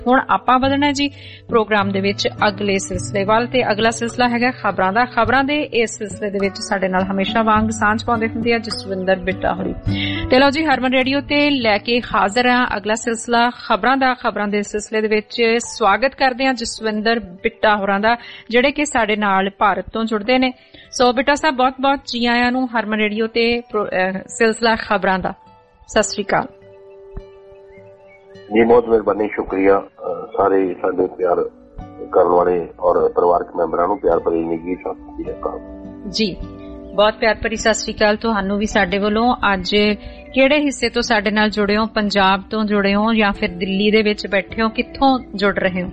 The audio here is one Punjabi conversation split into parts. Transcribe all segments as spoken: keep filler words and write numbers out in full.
ਹੁਣ ਆਪਾਂ ਵਧਣਾ ਜੀ ਪ੍ਰੋਗਰਾਮ ਦੇ ਵਿੱਚ ਅਗਲੇ ਸਿਲਸਿਲੇ ਵੱਲ ਤੇ ਅਗਲਾ ਸਿਲਸਿਲਾ ਹੈਗਾ ਖਬਰਾਂ ਦਾ। ਖਬਰਾਂ ਦੇ ਇਸ ਸਿਲਸਿਲੇ ਦੇ ਵਿੱਚ ਸਾਡੇ ਨਾਲ ਹਮੇਸ਼ਾ ਵਾਂਗ ਸਾਂਝ ਪਾਉਂਦੇ ਹੁੰਦੇ ਆ ਜਸਵਿੰਦਰ ਬਿੱਟਾ ਹੋਰੀ। ਤੇ ਲਓ ਜੀ ਹਰਮਨ ਰੇਡੀਓ ਤੇ ਲੈ ਕੇ ਹਾਜ਼ਰ ਆ ਅਗਲਾ ਸਿਲਸਿਲਾ ਖਬਰਾਂ ਦਾ। ਖਬਰਾਂ ਦੇ ਸਿਲਸਿਲੇ ਦੇ ਵਿੱਚ ਸਵਾਗਤ ਕਰਦੇ ਆ ਜਸਵਿੰਦਰ ਬਿੱਟਾ ਹੋਰਾਂ ਦਾ ਜਿਹੜੇ ਕਿ ਸਾਡੇ ਨਾਲ ਭਾਰਤ ਤੋਂ ਜੁੜਦੇ ਨੇ। ਸੋ ਬਿੱਟਾ ਸਾਹਿਬ ਬਹੁਤ ਬਹੁਤ ਜੀ ਆਇਆਂ ਨੂੰ ਹਰਮਨ ਰੇਡੀਓ ਤੇ ਸਿਲਸਿਲਾ ਖਬਰਾਂ ਦਾ। ਸਤਿ ਸ੍ਰੀ ਅਕਾਲ जी। बहुत मेहरबानी, शुक्रिया सारे साडे प्यार करने वाले और परिवारक मैंबरां नूं प्यार भरी निੱਘੀ सतਿ ਸ੍ਰੀ ਅਕਾਲ जी। बहुत प्यार भरी सतਿ ਸ੍ਰੀ अकाल ਤੁਹਾਨੂੰ ਵੀ ਸਾਡੇ ਵੱਲੋਂ। ਅੱਜ ਕਿਹੜੇ ਹਿੱਸੇ ਤੋਂ ਸਾਡੇ ਨਾਲ ਜੁੜੇ ਹੋ? ਪੰਜਾਬ ਤੋਂ ਜੁੜੇ ਹੋ ਜਾਂ ਫਿਰ ਦਿੱਲੀ ਦੇ ਵਿੱਚ ਬੈਠੇ ਹੋ? ਕਿੱਥੋਂ ਜੁੜ ਰਹੇ ਹੋ?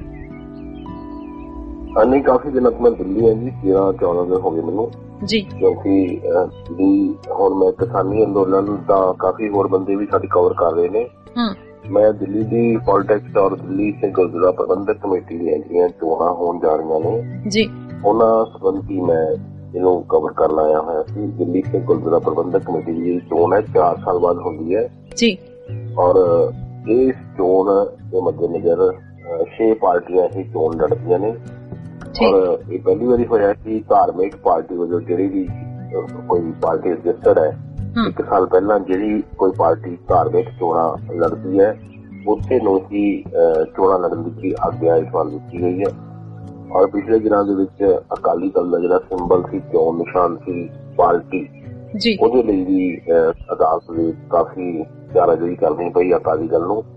ਨਹੀਂ, ਕਾਫੀ ਦਿਨਾਂ ਤੋਂ ਮੈਂ ਦਿੱਲੀ ਹਾਂ ਜੀ, ਤੇਰਾਂ ਚੌਦਾਂ ਦਿਨ ਹੋ ਗਏ ਮੈਨੂੰ ਜੀ। ਕਿਉਂਕਿ ਵੀ ਹੁਣ ਮੈਂ ਕਿਸਾਨੀ ਅੰਦੋਲਨ ਦਾ ਕਾਫੀ ਹੋਰ ਬੰਦੇ ਵੀ ਸਾਡੀ ਕਵਰ ਕਰ ਰਹੇ ਨੇ। ਮੈਂ ਦਿੱਲੀ ਦੀ ਪੋਲੀਟਿਕਸ ਔਰ ਦਿੱਲੀ ਸਿੰਘ ਗੁਰਦੁਆਰਾ ਪ੍ਰਬੰਧਕ ਕਮੇਟੀ ਦੀਆਂ ਜਿਹੜੀਆਂ ਚੋਣਾਂ ਹੋਣ ਜਾ ਰਹੀਆਂ ਨੇ ਜੀ, ਉਹਨਾਂ ਸੰਬੰਧੀ ਮੈਂ ਇਹਨੂੰ ਕਵਰ ਕਰਨ ਆਇਆ ਹੋਇਆ ਸੀ। ਦਿੱਲੀ ਸਿੰਘ ਗੁਰਦੁਆਰਾ ਪ੍ਰਬੰਧਕ ਕਮੇਟੀ ਦੀ ਜਿਹੜੀ ਚੋਣ ਹੈ ਚਾਰ ਸਾਲ ਬਾਅਦ ਹੁੰਦੀ ਹੈ ਜੀ, ਔਰ ਇਸ ਚੋਣ ਦੇ ਮੱਦੇਨਜ਼ਰ ਛੇ ਪਾਰਟੀਆਂ ਇਹ ਚੋਣ ਲੜਦੀਆਂ ਨੇ। ਔਰ ਇਹ ਪਹਿਲੀ ਵਾਰੀ ਹੋਇਆ ਕਿ ਧਾਰਮਿਕ ਪਾਰਟੀ ਵਜੋਂ ਜਿਹੜੀ ਵੀ ਕੋਈ ਪਾਰਟੀ ਰਜਿਸਟਰਡ ਹੈ, ਇੱਕ ਸਾਲ ਪਹਿਲਾਂ ਜਿਹੜੀ ਕੋਈ ਪਾਰਟੀ ਧਾਰਮਿਕ ਚੋਣਾਂ ਲੜਦੀ ਹੈ ਉੱਥੇ ਨੂੰ ਹੀ ਚੋਣਾਂ ਲੜਨ ਦੀ ਆਗਿਆ ਇਸ ਵਾਰ ਦਿੱਤੀ ਗਈ ਹੈ। ਔਰ ਪਿਛਲੇ ਦਿਨਾਂ ਦੇ ਵਿੱਚ ਅਕਾਲੀ ਦਲ ਦਾ ਜਿਹੜਾ ਸਿੰਬਲ ਸੀ, ਚੋਣ ਨਿਸ਼ਾਨ ਸੀ ਪਾਰਟੀ, ਉਹਦੇ ਲਈ ਵੀ ਅਦਾਲਤ ਦੇ ਕਾਫੀ ਚਾਰਾਜੋਈ ਕਰਨੀ ਪਈ ਅਕਾਲੀ ਦਲ ਨੂੰ।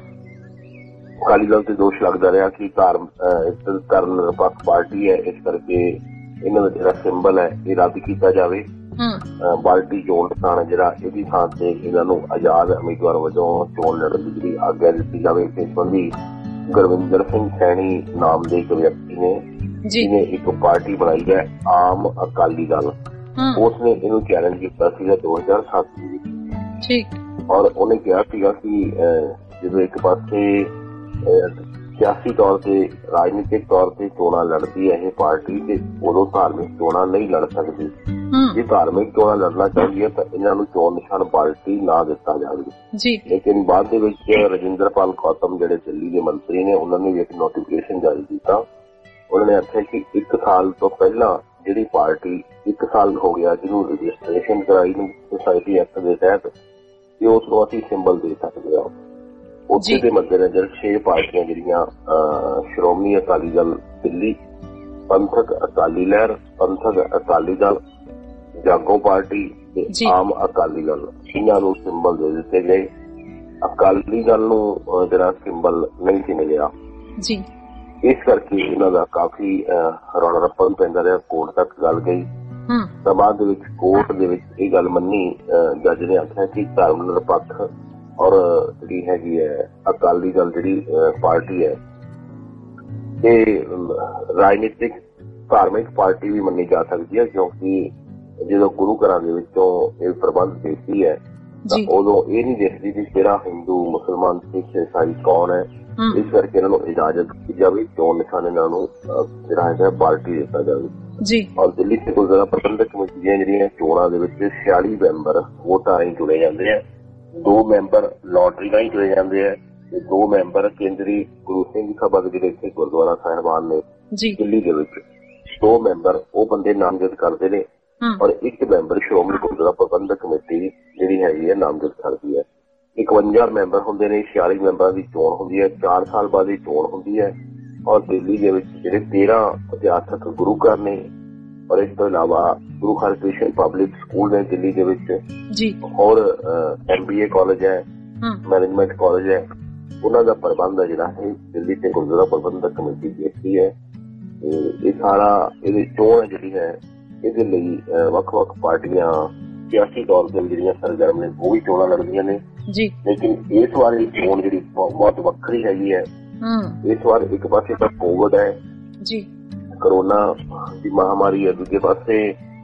ਅਕਾਲੀ ਦਲ ਤੇ ਦੋਸ਼ ਲੱਗਦਾ ਰਿਹਾ ਕਿ ਧਰਮ ਧਰਮ ਨਿਰਪੱਖ ਪਾਰਟੀ ਹੈ, ਇਸ ਕਰਕੇ ਇਹਨਾਂ ਦਾ ਜਿਹੜਾ ਸਿੰਬਲ ਹੈ ਇਹ ਰੱਦ ਕੀਤਾ ਜਾਵੇ। ਪਾਰਟੀ ਚੋਣ ਨਿਸ਼ਾਨ ਜਿਹੜਾ ਇਹਦੀ ਥਾਂ ਤੇ ਇਹਨਾਂ ਨੂੰ ਆਜ਼ਾਦ ਉਮੀਦਵਾਰ ਵਜੋਂ ਚੋਣ ਲੜਨ ਦੀ ਜਿਹੜੀ ਆਗਿਆ ਦਿੱਤੀ ਜਾਵੇ। ਇਸ ਸੰਬੰਧੀ ਗੁਰਵਿੰਦਰ ਸਿੰਘ ਸੈਣੀ ਨਾਮ ਦੇ ਇੱਕ ਵਿਅਕਤੀ ਨੇ ਜਿਹਨੇ ਇੱਕ ਪਾਰਟੀ ਬਣਾਈ ਹੈ ਆਮ ਅਕਾਲੀ ਦਲ, ਉਸਨੇ ਇਹਨੂੰ ਚੈਲੰਜ ਕੀਤਾ ਸੀਗਾ ਦੋ ਹਜ਼ਾਰ ਸੱਤ ਵਿੱਚ। ਔਰ ਉਹਨੇ ਕਿਹਾ ਸੀਗਾ ਕਿ ਜਦੋਂ ਇੱਕ ਪਾਸੇ ਸਿਆਸੀ ਤੌਰ ਤੇ ਰਾਜਨੀਤਿਕ ਤੌਰ ਤੇ ਚੋਣਾਂ ਲੜਦੀ ਹੈ ਇਹ ਪਾਰਟੀ, ਤੇ ਉਦੋਂ ਧਾਰਮਿਕ ਚੋਣਾਂ ਨਹੀਂ ਲੜ ਸਕਦੀ। ਜੇ ਧਾਰਮਿਕ ਚੋਣਾਂ ਲੜਨਾ ਚਾਹੀਦੀ ਹੈ ਤਾਂ ਇਹਨਾਂ ਨੂੰ ਚੋਣ ਨਿਸ਼ਾਨ ਪਾਰਟੀ ਨਾ ਦਿੱਤਾ ਜਾਵੇ। ਲੇਕਿਨ ਬਾਅਦ ਦੇ ਵਿੱਚ ਰਜਿੰਦਰਪਾਲ ਗੌਤਮ ਜਿਹੜੇ ਦਿੱਲੀ ਦੇ ਮੰਤਰੀ ਨੇ, ਉਹਨਾਂ ਨੇ ਵੀ ਇੱਕ ਨੋਟੀਫਿਕੇਸ਼ਨ ਜਾਰੀ ਕੀਤਾ। ਉਹਨਾਂ ਨੇ ਆਖਿਆ ਕਿ ਇੱਕ ਸਾਲ ਤੋਂ ਪਹਿਲਾਂ ਜਿਹੜੀ ਪਾਰਟੀ ਇੱਕ ਸਾਲ ਹੋ ਗਿਆ ਜਿਹਨੂੰ ਰਜਿਸਟ੍ਰੇਸ਼ਨ ਕਰਾਈ ਨੂੰ ਸੁਸਾਇਟੀ ਐਕਟ ਦੇ ਤਹਿਤ, ਤੇ ਉਸ ਨੂੰ ਅਸੀਂ ਸਿੰਬਲ ਦੇ ਸਕਦੇ ਹਾਂ। ਉੱਥੇ ਦੇ ਮੱਦੇਨਜ਼ਰ ਛੇ ਪਾਰਟੀਆਂ ਜਿਹੜੀਆਂ ਸ਼੍ਰੋਮਣੀ ਅਕਾਲੀ ਦਲ ਦਿੱਲੀ, ਪੰਥਕ ਅਕਾਲੀ ਲਹਿਰ, ਪੰਥਕ ਅਕਾਲੀ ਦਲ, ਜਾਗੋ ਪਾਰਟੀ ਤੇ ਆਮ ਅਕਾਲੀ ਦਲ, ਇਹਨਾਂ ਨੂੰ ਸਿੰਬਲ ਦੇ ਦਿੱਤੇ ਗਏ। ਅਕਾਲੀ ਦਲ ਨੂੰ ਜਿਹੜਾ ਸਿੰਬਲ ਨਹੀਂ ਸੀ ਮਿਲਿਆ, ਇਸ ਕਰਕੇ ਇਹਨਾਂ ਦਾ ਕਾਫੀ ਰੌਲਾ ਰੱਪਾ ਪੈਂਦਾ ਰਿਹਾ। ਕੋਰਟ ਤੱਕ ਗੱਲ ਗਈ ਤਾਂ ਬਾਅਦ ਦੇ ਵਿੱਚ ਕੋਰਟ ਦੇ ਵਿੱਚ ਇਹ ਗੱਲ ਮੰਨੀ, ਜੱਜ ਨੇ ਆਖਿਆ ਕਿ ਧਰਮ ਨਿਰਪੱਖ ਔਰ ਜਿਹੜੀ ਹੈਗੀ ਹੈ ਅਕਾਲੀ ਦਲ ਜਿਹੜੀ ਪਾਰਟੀ ਹੈ ਇਹ ਰਾਜਨੀਤਿਕ ਧਾਰਮਿਕ ਪਾਰਟੀ ਵੀ ਮੰਨੀ ਜਾ ਸਕਦੀ ਹੈ, ਕਿਉਂਕਿ ਜਦੋਂ ਗੁਰੂ ਘਰਾਂ ਦੇ ਵਿੱਚੋਂ ਇਹ ਪ੍ਰਬੰਧ ਦੇਖਦੀ ਹੈ ਤਾਂ ਉਦੋਂ ਇਹ ਨਹੀਂ ਦੇਖਦੀ ਕਿ ਕਿਹੜਾ ਹਿੰਦੂ, ਮੁਸਲਮਾਨ, ਸਿੱਖ, ਈਸਾਈ ਕੌਣ ਹੈ। ਇਸ ਕਰਕੇ ਇਹਨਾਂ ਨੂੰ ਇਜਾਜ਼ਤ ਦਿੱਤੀ ਜਾਵੇ, ਚੋਣ ਨਿਸ਼ਾਨ ਇਹਨਾਂ ਨੂੰ ਜਿਹੜਾ ਹੈਗਾ ਪਾਰਟੀ ਦਿੱਤਾ ਜਾਵੇ। ਔਰ ਦਿੱਲੀ ਤੇ ਗੁਰਦੁਆਰਾ ਪ੍ਰਬੰਧਕ ਕਮੇਟੀ ਦੀਆਂ ਜਿਹੜੀਆਂ ਚੋਣਾਂ ਦੇ ਵਿੱਚ ਛਿਆਲੀ ਮੈਂਬਰ ਵੋਟਾਂ ਰਾਹੀਂ ਚੁਣੇ ਜਾਂਦੇ ਆ। ਦੋ ਮੈਂਬਰ ਲੋਟਰੀ ਰਾਹੀਂ ਚੁਣੇ ਜਾਂਦੇ ਆ ਤੇ ਦੋ ਮੈਂਬਰ ਕੇਂਦਰੀ ਗੁਰੂ ਸਿੰਘ ਸਭਾ ਦੇ ਜਿਹੜੇ ਇੱਥੇ ਗੁਰਦੁਆਰਾ ਸਾਹਿਬਾਨ ਨੇ ਦਿੱਲੀ ਦੇ ਵਿੱਚ, ਦੋ ਮੈਂਬਰ ਉਹ ਬੰਦੇ ਨਾਮਜ਼ਦ ਕਰਦੇ ਨੇ ਔਰ ਇੱਕ ਮੈਂਬਰ ਸ਼੍ਰੋਮਣੀ ਗੁਰਦੁਆਰਾ ਪ੍ਰਬੰਧਕ ਕਮੇਟੀ ਜਿਹੜੀ ਹੈਗੀ ਹੈ ਨਾਮਜ਼ਦ ਕਰਦੀ ਹੈ। ਇਕਵੰਜਾ ਮੈਂਬਰ ਹੁੰਦੇ ਨੇ, ਛਿਆਲੀ ਮੈਂਬਰਾਂ ਦੀ ਚੋਣ ਹੁੰਦੀ ਹੈ, ਚਾਰ ਸਾਲ ਬਾਅਦ ਦੀ ਚੋਣ ਹੁੰਦੀ ਹੈ। ਔਰ ਦਿੱਲੀ ਦੇ ਵਿੱਚ ਜਿਹੜੇ ਤੇਰਾਂ ਇਤਿਹਾਸਕ ਗੁਰੂ ਘਰ ਨੇ ਔਰ ਇਸ ਤੋਂ ਇਲਾਵਾ ਗੁਰੂ ਹਰਕ੍ਰਿਸ਼ਨ ਪਬਲਿਕ ਸਕੂਲ ਨੇ ਦਿੱਲੀ ਦੇ ਵਿੱਚ, ਔਰ ਐਮ ਬੀ ਏ ਕਾਲਜ ਹੈ, ਮੈਨੇਜਮੈਂਟ ਕਾਲਜ ਹੈ, ਉਹਨਾਂ ਦਾ ਪ੍ਰਬੰਧ ਹੈ ਜਿਹੜਾ ਹੈ ਦਿੱਲੀ ਤੇ ਗੁਰਦੁਆਰਾ ਪ੍ਰਬੰਧਕ ਕਮੇਟੀ ਦੇਖਦੀ ਹੈ। ਇਹ ਸਾਰਾ ਇਹਦੀ ਚੋਣ ਜਿਹੜੀ ਹੈ ਇਹਦੇ ਲਈ ਵੱਖ ਵੱਖ ਪਾਰਟੀਆਂ ਸਿਆਸੀ ਤੌਰ ਤੇ ਜਿਹੜੀਆਂ ਸਰਗਰਮ ਨੇ ਉਹ ਵੀ ਚੋਣਾਂ ਲੜਦੀਆਂ ਨੇ। ਲੇਕਿਨ ਇਸ ਵਾਰ ਇਹ ਚੋਣ ਜਿਹੜੀ ਬਹੁਤ ਵੱਖਰੀ ਹੈਗੀ ਹੈ। ਇਸ ਵਾਰ ਇੱਕ ਪਾਸੇ ਤਾਂ ਕੋਵਿਡ ਹੈ, ਕਰੋਨਾ ਦੀ ਮਹਾਮਾਰੀ ਹੈ, ਦੂਜੇ ਪਾਸੇ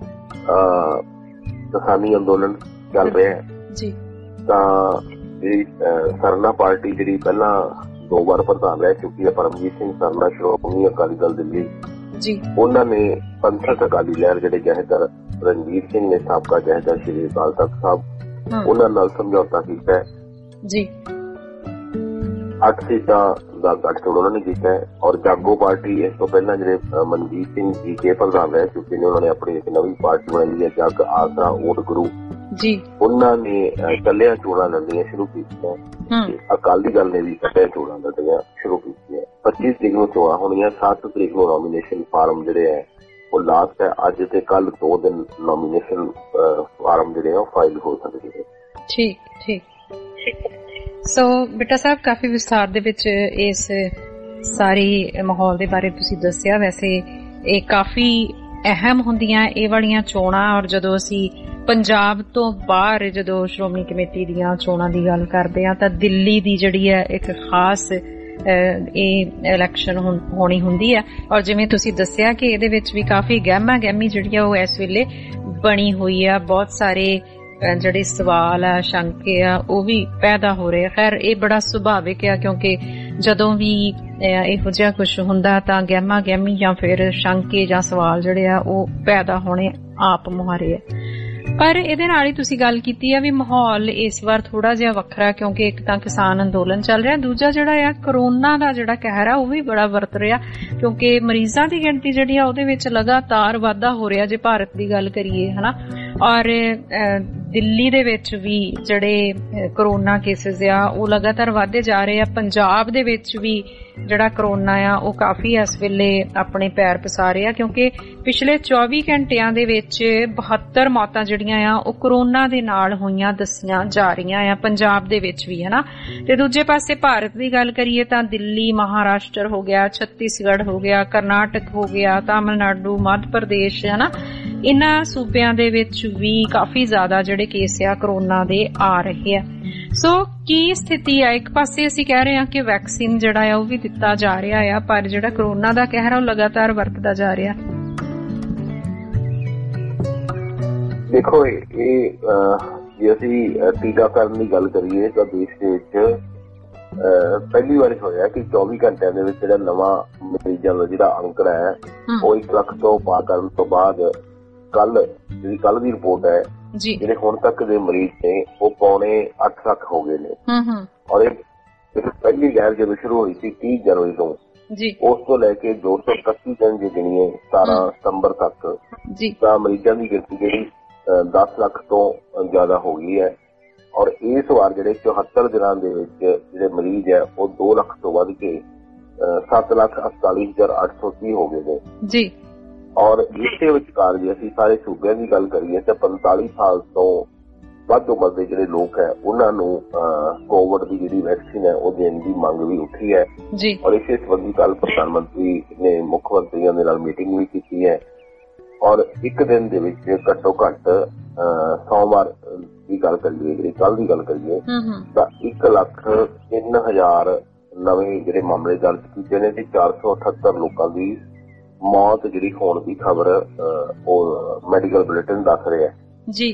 ਕਿਸਾਨੀ ਅੰਦੋਲਨ ਚੱਲ ਰਿਹਾ ਹੈ। ਤਾਂ ਜਿਹੜੀ ਸਰਨਾ ਪਾਰਟੀ ਜਿਹੜੀ ਪਹਿਲਾਂ ਦੋ ਵਾਰ ਪ੍ਰਧਾਨ ਰਹਿ ਚੁੱਕੀ ਹੈ, ਪਰਮਜੀਤ ਸਿੰਘ ਸਰਨਾ, ਸ਼੍ਰੋਮਣੀ ਅਕਾਲੀ ਦਲ ਦਿੱਲੀ, ਉਹਨਾਂ ਨੇ ਪੰਥਕ ਅਕਾਲੀ ਲਹਿਰ ਜਿਹੜੇ ਜਥੇਦਾਰ ਰਣਜੀਤ ਸਿੰਘ ਨੇ, ਸਾਬਕਾ ਜਥੇਦਾਰ ਸ਼੍ਰੀ ਅਕਾਲ ਤਖਤ ਸਾਹਿਬ, ਉਹਨਾਂ ਨਾਲ ਸਮਝੌਤਾ ਕੀਤਾ ਹੈ। ਅੱਠ ਸੀਟਾਂ ਦਾ ਗਠਜੋੜ ਉਹਨਾਂ ਨੇ ਕੀਤਾ ਹੈ। ਔਰ ਜਾਗੋ ਪਾਰਟੀ ਇਸ ਤੋਂ ਪਹਿਲਾਂ ਜਿਹੜੇ ਮਨਜੀਤ ਸਿੰਘ ਜੀ ਕੇ ਪ੍ਰਧਾਨ ਰਹਿ ਚੁੱਕੇ ਨੇ, ਉਹਨਾਂ ਨੇ ਆਪਣੀ ਇੱਕ ਨਵੀਂ ਪਾਰਟੀ ਬਣਾਈ ਹੈ ਜਗ ਆਸਰਾ ਓਟ ਗੁਰੂ ਜੀ, ਉਹਨਾਂ ਨੇ ਇਕੱਲਿਆਂ ਚੋਣਾਂ ਲੜਨੀਆਂ ਸ਼ੁਰੂ ਕੀਤੀਆਂ। ਅਕਾਲੀ ਦਲ ਨੇ ਵੀ ਇਕੱਲਿਆਂ ਚੋਣਾਂ ਲੜਨੀਆਂ ਸ਼ੁਰੂ ਕੀਤੀਆਂ। ਪੱਚੀ ਤਰੀਕ ਨੂੰ ਚੋਣਾਂ ਹੋਣੀਆਂ, ਸੱਤ ਤਰੀਕ ਨੂੰ ਨੋਮੀਨੇਸ਼ਨ ਫਾਰਮ ਜਿਹੜੇ ਹੈ ਉਹ ਲਾਸਟ ਹੈ। ਅੱਜ ਤੇ ਕੱਲ ਦੋ ਦਿਨ ਨੋਮੀਨੇਸ਼ਨ ਫਾਰਮ ਜਿਹੜੇ ਆ ਉਹ ਫਾਈਲ ਹੋ ਸਕਦੇ ਨੇ। ਠੀਕ ਠੀਕ ਸੋ ਬੇਟਾ ਸਾਹਿਬ, ਕਾਫੀ ਵਿਸਥਾਰ ਦੇ ਵਿੱਚ ਇਸ ਸਾਰੀ ਮਾਹੌਲ ਦੇ ਬਾਰੇ ਤੁਸੀਂ ਦੱਸਿਆ। ਵੈਸੇ ਇਹ ਕਾਫੀ ਅਹਿਮ ਹੁੰਦੀਆਂ ਇਹ ਵਾਲੀਆਂ ਚੋਣਾਂ, ਔਰ ਜਦੋਂ ਅਸੀਂ ਪੰਜਾਬ ਤੋਂ ਬਾਹਰ ਜਦੋਂ ਸ਼੍ਰੋਮਣੀ ਕਮੇਟੀ ਦੀਆਂ ਚੋਣਾਂ ਦੀ ਗੱਲ ਕਰਦੇ ਹਾਂ ਤਾਂ ਦਿੱਲੀ ਦੀ ਜਿਹੜੀ ਹੈ ਇੱਕ ਖਾਸ ਇਹ ਇਲੈਕਸ਼ਨ ਹੋਣੀ ਹੁੰਦੀ ਹੈ। ਔਰ ਜਿਵੇਂ ਤੁਸੀਂ ਦੱਸਿਆ ਕਿ ਇਹਦੇ ਵਿੱਚ ਵੀ ਕਾਫੀ ਗਹਿਮਾ ਗਹਿਮੀ ਜਿਹੜੀ ਆ ਉਹ ਇਸ ਵੇਲੇ ਬਣੀ ਹੋਈ ਆ। ਬਹੁਤ ਸਾਰੇ ਜਿਹੜੇ ਸਵਾਲ ਆ, ਸ਼ੰਕੇ ਆ, ਉਹ ਵੀ ਪੈਦਾ ਹੋ ਰਹੇ। ਖੈਰ ਇਹ ਬੜਾ ਸੁਭਾਵਿਕ ਆ, ਕਿਉਂਕਿ ਜਦੋਂ ਵੀ ਇਹੋ ਜਿਹਾ ਕੁਛ ਹੁੰਦਾ ਤਾਂ ਗਹਿਮਾ ਗਹਿਮੀ ਜਾਂ ਫਿਰ ਸ਼ੰਕੇ ਜਾਂ ਸਵਾਲ ਜਿਹੜੇ ਆ ਉਹ ਪੈਦਾ ਹੋਣੇ ਆਪ ਮੁਹਾਰੇ ਆ। ਪਰ ਇਹਦੇ ਨਾਲ ਹੀ ਤੁਸੀਂ ਗੱਲ ਕੀਤੀ ਆ ਵੀ ਮਾਹੌਲ ਇਸ ਵਾਰ ਥੋੜਾ ਜਿਹਾ ਵੱਖਰਾ, ਕਿਉਂਕਿ ਇੱਕ ਤਾਂ ਕਿਸਾਨ ਅੰਦੋਲਨ ਚੱਲ ਰਿਹਾ, ਦੂਜਾ ਜਿਹੜਾ ਆ ਕਰੋਨਾ ਦਾ ਜਿਹੜਾ ਕਹਿਰ ਆ ਉਹ ਵੀ ਬੜਾ ਵਰਤ ਰਿਹਾ, ਕਿਉਂਕਿ ਮਰੀਜ਼ਾਂ ਦੀ ਗਿਣਤੀ ਜਿਹੜੀ ਆ ਉਹਦੇ ਵਿੱਚ ਲਗਾਤਾਰ ਵਾਧਾ ਹੋ ਰਿਹਾ ਜੇ ਭਾਰਤ ਦੀ ਗੱਲ ਕਰੀਏ, ਹਨਾ। ਔਰ ਦਿੱਲੀ ਦੇ ਵਿੱਚ ਵੀ ਜਿਹੜੇ ਕਰੋਨਾ ਕੇਸਿਸ ਆ ਉਹ ਲਗਾਤਾਰ ਵਧਦੇ ਜਾ ਰਹੇ ਆ। ਪੰਜਾਬ ਦੇ ਵਿੱਚ ਵੀ ਜਿਹੜਾ ਕਰੋਨਾ ਆ ਉਹ ਕਾਫੀ ਇਸ ਵੇਲੇ ਆਪਣੇ ਪੈਰ ਪਸਾਰੇ ਆ, ਕਿਉਂਕਿ ਪਿਛਲੇ ਚੌਵੀ ਘੰਟਿਆਂ ਦੇ ਵਿੱਚ ਬਹੱਤਰ ਮੌਤਾਂ ਜਿਹੜੀਆਂ ਆ ਉਹ ਕਰੋਨਾ ਦੇ ਨਾਲ ਹੋਈਆਂ ਦੱਸੀਆਂ ਜਾ ਰਹੀਆਂ ਆ ਪੰਜਾਬ ਦੇ ਵਿੱਚ ਵੀ, ਹਨਾ। ਤੇ ਦੂਜੇ ਪਾਸੇ ਭਾਰਤ ਦੀ ਗੱਲ ਕਰੀਏ ਤਾਂ ਦਿੱਲੀ, ਮਹਾਰਾਸ਼ਟਰ ਹੋ ਗਿਆ, ਛੱਤੀਸਗੜ੍ਹ ਹੋ ਗਿਆ, ਕਰਨਾਟਕ ਹੋ ਗਿਆ, ਤਾਮਿਲਨਾਡੂ, ਮੱਧ ਪ੍ਰਦੇਸ਼, ਹਨਾ, ਇਹਨਾਂ ਸੂਬਿਆਂ ਦੇ ਵਿੱਚ ਵੀ ਕਾਫੀ ਜ਼ਿਆਦਾ ਜਿਹੜੇ ਕੇਸ ਆ ਕਰੋਨਾ ਦੇ ਆ ਰਹੇ ਆ। ਸੋ ਕੀ ਸਥਿਤੀ ਆ? ਇੱਕ ਪਾਸੇ ਅਸੀਂ ਕਹਿ ਰਹੇ ਹਾਂ ਕਿ ਵੈਕਸੀਨ ਜਿਹੜਾ ਆ ਉਹ ਵੀ ਦਿੱਤਾ ਜਾ ਰਿਹਾ ਆ, ਪਰ ਜਿਹੜਾ ਕਰੋਨਾ ਦਾ ਕਹਿਰ ਆ ਉਹ ਲਗਾਤਾਰ ਵਰਤਦਾ ਜਾ ਰਿਹਾ। ਦੇਖੋ, ਇਹ ਜੇ ਅਸੀਂ ਟੀਕਾਕਰਨ ਦੀ ਗੱਲ ਕਰੀਏ ਤਾਂ ਦੇਸ਼ ਦੇ ਵਿੱਚ ਪਹਿਲੀ ਵਾਰ ਹੋਇਆ ਕਿ ਚੌਵੀ ਘੰਟਿਆਂ ਦੇ ਵਿੱਚ ਜਿਹੜਾ ਨਵਾਂ ਮਰੀਜ਼ਾਂ ਦਾ ਜਿਹੜਾ ਅੰਕੜਾ ਹੈ ਉਹ ਇੱਕ ਲੱਖ ਤੋਂ ਪਾਰ ਕਰਨ ਤੋਂ ਬਾਅਦ ਕੱਲ ਜਿਹੜੀ ਕੱਲ ਦੀ ਰਿਪੋਰਟ ਹੈ ਜਿਹੜੇ ਹੁਣ ਤੱਕ ਦੇ ਮਰੀਜ਼ ਨੇ ਉਹ ਪੌਣੇ ਅੱਠ ਲੱਖ ਹੋ ਗਏ ਨੇ। ਔਰ ਇਹ ਪਹਿਲੀ ਲਹਿਰ ਜਦੋਂ ਸ਼ੁਰੂ ਹੋਈ ਸੀ ਤੀਹ ਜਨਵਰੀ ਤੋਂ, ਉਸ ਤੋਂ ਲੈ ਕੇ ਦੋ ਸੌ ਇਕੱਤੀ ਦਿਨ ਜੇ ਗਿਣੀਏ ਸਤਾਰਾਂ ਸਤੰਬਰ ਤੱਕ ਤਾਂ ਮਰੀਜ਼ਾਂ ਦੀ ਗਿਣਤੀ ਜਿਹੜੀ ਦਸ ਲੱਖ ਤੋਂ ਜ਼ਿਆਦਾ ਹੋ ਗਈ ਹੈ। ਔਰ ਇਸ ਵਾਰ ਜਿਹੜੇ ਚੌਹੱਤਰ ਦਿਨਾਂ ਦੇ ਵਿੱਚ ਜਿਹੜੇ ਮਰੀਜ਼ ਹੈ ਉਹ ਦੋ ਲੱਖ ਤੋਂ ਵੱਧ ਕੇ ਸੱਤ ਲੱਖ ਅੜਤਾਲੀ ਹਜ਼ਾਰ ਅੱਠ ਸੌ ਤੀਹ ਹੋ ਗਏ ਨੇ ਜੀ। ਔਰ ਇਸੇ ਵਿਚਕਾਰ ਜੇ ਅਸੀਂ ਸਾਰੇ ਸੂਬਿਆਂ ਦੀ ਗੱਲ ਕਰੀਏ ਤਾਂ ਪੰਤਾਲੀ ਸਾਲ ਤੋਂ ਵੱਧ ਉਮਰ ਦੇ ਜਿਹੜੇ ਲੋਕ ਹੈ ਉਹਨਾਂ ਨੂੰ ਕੋਵਿਡ ਦੀ ਜਿਹੜੀ ਵੈਕਸੀਨ ਹੈ ਉਹ ਦੇਣ ਦੀ ਮੰਗ ਵੀ ਉੱਠੀ ਹੈ। ਔਰ ਇਸੇ ਸੰਬੰਧੀ ਕੱਲ ਪ੍ਰਧਾਨ ਮੰਤਰੀ ਨੇ ਮੁੱਖ ਮੰਤਰੀਆਂ ਦੇ ਨਾਲ ਮੀਟਿੰਗ ਵੀ ਕੀਤੀ ਹੈ। ਔਰ ਇੱਕ ਦਿਨ ਦੇ ਵਿੱਚ ਘੱਟੋ ਘੱਟ ਸੋਮਵਾਰ ਦੀ ਗੱਲ ਕਰੀਏ, ਜਿਹੜੀ ਕੱਲ ਦੀ ਗੱਲ ਕਰੀਏ ਤਾਂ ਇੱਕ ਲੱਖ ਤਿੰਨ ਹਜ਼ਾਰ ਨਵੇਂ ਜਿਹੜੇ ਮਾਮਲੇ ਦਰਜ ਕੀਤੇ ਨੇ ਤੇ ਚਾਰ ਸੌ ਅਠੱਤਰ ਲੋਕਾਂ ਦੀ ਮੌਤ ਜਿਹੜੀ ਹੋਣ ਦੀ ਖਬਰ ਉਹ ਮੈਡੀਕਲ ਬੁਲੇਟਿਨ ਦੱਸ ਰਿਹਾ ਜੀ।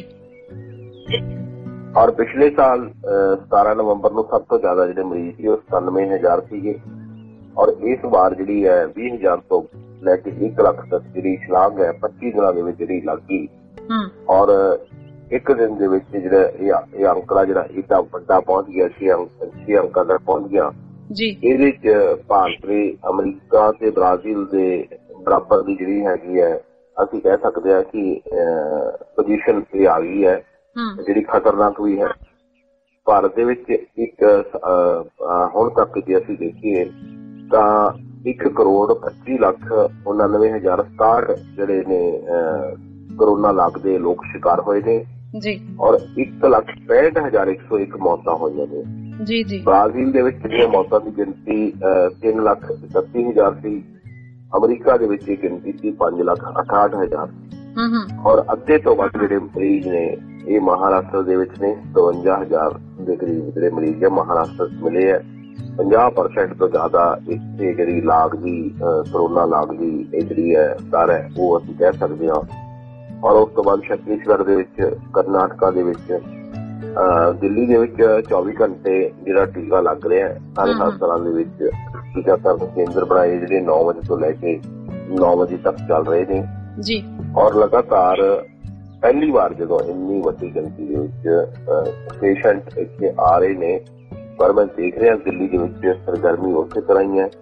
ਔਰ ਪਿਛਲੇ ਸਾਲ ਸਤਾਰਾਂ ਨਵੰਬਰ ਨੂੰ ਸਭ ਤੋਂ ਜ਼ਿਆਦਾ ਜਿਹੜੇ ਮਰੀਜ਼ ਸੀ ਉਹ ਸਤਾਨਵੇਂ ਹਜ਼ਾਰ ਸੀਗੇ। ਔਰ ਇਸ ਵਾਰ ਜਿਹੜੀ ਹੈ ਵੀਹ ਹਜ਼ਾਰ ਤੋਂ ਲੈ ਕੇ ਇੱਕ ਲੱਖ ਤੱਕ ਜਿਹੜੀ ਛਲਾਂਗ ਹੈ ਪੱਚੀ ਦਿਨਾਂ ਦੇ ਵਿੱਚ ਜਿਹੜੀ ਲੱਗ ਗਈ। ਔਰ ਇੱਕ ਦਿਨ ਦੇ ਵਿੱਚ ਜਿਹੜਾ ਇਹ ਅੰਕੜਾ ਜਿਹੜਾ ਇਹਦਾ ਵੱਡਾ ਪਹੁੰਚ ਗਿਆ ਸੀ, ਛੇ ਅੰਕਾਂ ਤੱਕ ਪਹੁੰਚ ਗਿਆ ਜੀ। ਇਹਦੇ ਚ ਭਾਰਤ ਦੇ ਅਮਰੀਕਾ ਤੇ ਬ੍ਰਾਜ਼ੀਲ ਦੇ ਬਰਾਬਰ ਦੀ ਜਿਹੜੀ ਹੈਗੀ ਹੈ ਅਸੀਂ ਕਹਿ ਸਕਦੇ ਹਾਂ ਕਿ ਪੋਜੀਸ਼ਨ ਤੇ ਆ ਗਈ ਹੈ, ਜਿਹੜੀ ਖਤਰਨਾਕ ਵੀ ਹੈ। ਭਾਰਤ ਦੇ ਵਿੱਚ ਇੱਕ ਹੁਣ ਤੱਕ ਜੇ ਅਸੀਂ ਦੇਖੀਏ ਤਾਂ ਇੱਕ ਕਰੋੜ ਪੱਚੀ ਲੱਖ ਉਨਾਨਵੇਂ ਹਜ਼ਾਰ ਸਤਾਹਠ ਜਿਹੜੇ ਨੇ ਕਰੋਨਾ ਲੱਗਦੇ ਲੋਕ ਸ਼ਿਕਾਰ ਹੋਏ ਨੇ ਜੀ। ਔਰ ਇੱਕ ਲੱਖ ਪੈਂਹਠ ਹਜ਼ਾਰ ਇੱਕ ਸੌ ਇੱਕ ਮੌਤਾਂ ਹੋਈਆਂ ਨੇ ਜੀ ਜੀ। ਬ੍ਰਾਜ਼ੀਲ ਦੇ ਵਿੱਚ ਜਿਹੜੀਆਂ ਮੌਤਾਂ ਦੀ ਗਿਣਤੀ ਤਿੰਨ ਲੱਖ ਇਕੱਤੀ ਹਜ਼ਾਰ ਸੀ। ਅਮਰੀਕਾ ਦੇ ਵਿੱਚ ਇਹ ਗਿਣਤੀ ਸੀ ਪੰਜ ਲੱਖ ਅਠਾਹਠ ਹਜ਼ਾਰ। ਔਰ ਅੱਧੇ ਤੋਂ ਵੱਧ ਜਿਹੜੇ ਮਰੀਜ਼ ਨੇ ਇਹ ਮਹਾਰਾਸ਼ਟਰ ਦੇ ਵਿੱਚ ਨੇ, ਚੌਵੰਜਾ ਹਜ਼ਾਰ ਦੇ ਕਰੀਬ ਜਿਹੜੇ ਮਰੀਜ਼ ਹੈ ਮਹਾਰਾਸ਼ਟਰ ਚ ਮਿਲੇ ਹੈ। ਪੰਜਾਹ ਪਰਸੈਂਟ ਤੋਂ ਜ਼ਿਆਦਾ ਇੱਥੇ ਜਿਹੜੀ ਲਾਗ ਦੀ ਕਰੋਨਾ ਲਾਗ ਦੀ ਇਹ ਜਿਹੜੀ ਹੈ ਦਰ ਹੈ ਉਹ ਅਸੀਂ ਕਹਿ ਸਕਦੇ ਹਾਂ। ਔਰ ਉਸ ਤੋਂ ਬਾਅਦ ਛੱਤੀਸਗੜ੍ਹ ਦੇ ਵਿੱਚ, ਕਰਨਾਟਕਾ ਦੇ ਵਿੱਚ, ਦਿੱਲੀ ਦੇ ਵਿੱਚ ਚੌਵੀ ਘੰਟੇ ਜਿਹੜਾ ਟੀਕਾ ਲੱਗ ਰਿਹਾ ਹੈ। ਸਾਰੇ ਹਸਪਤਾਲਾਂ ਦੇ ਵਿੱਚ ਟੀਕਾਕਰਨ ਕੇਂਦਰ ਬਣਾਏ ਜਿਹੜੇ ਨੌ ਵਜੇ ਤੋਂ ਲੈ ਕੇ ਨੌ ਵਜੇ ਤੱਕ ਚੱਲ ਰਹੇ ਨੇ ਜੀ। ਔਰ ਲਗਾਤਾਰ ਪਹਿਲੀ ਵਾਰ ਜਦੋਂ ਇੰਨੀ ਵੱਡੀ ਗਿਣਤੀ ਦੇ ਵਿੱਚ ਪੇਸ਼ੈਂਟ ਇੱਥੇ ਆ ਰਹੇ ਨੇ ਪਰ ਮੈਂ ਦੇਖ ਰਿਹਾ ਦਿੱਲੀ ਦੇ ਵਿੱਚ ਸਰਗਰਮੀ ਉਸੇ ਤਰ੍ਹਾਂ ਹੀ ਹੈ।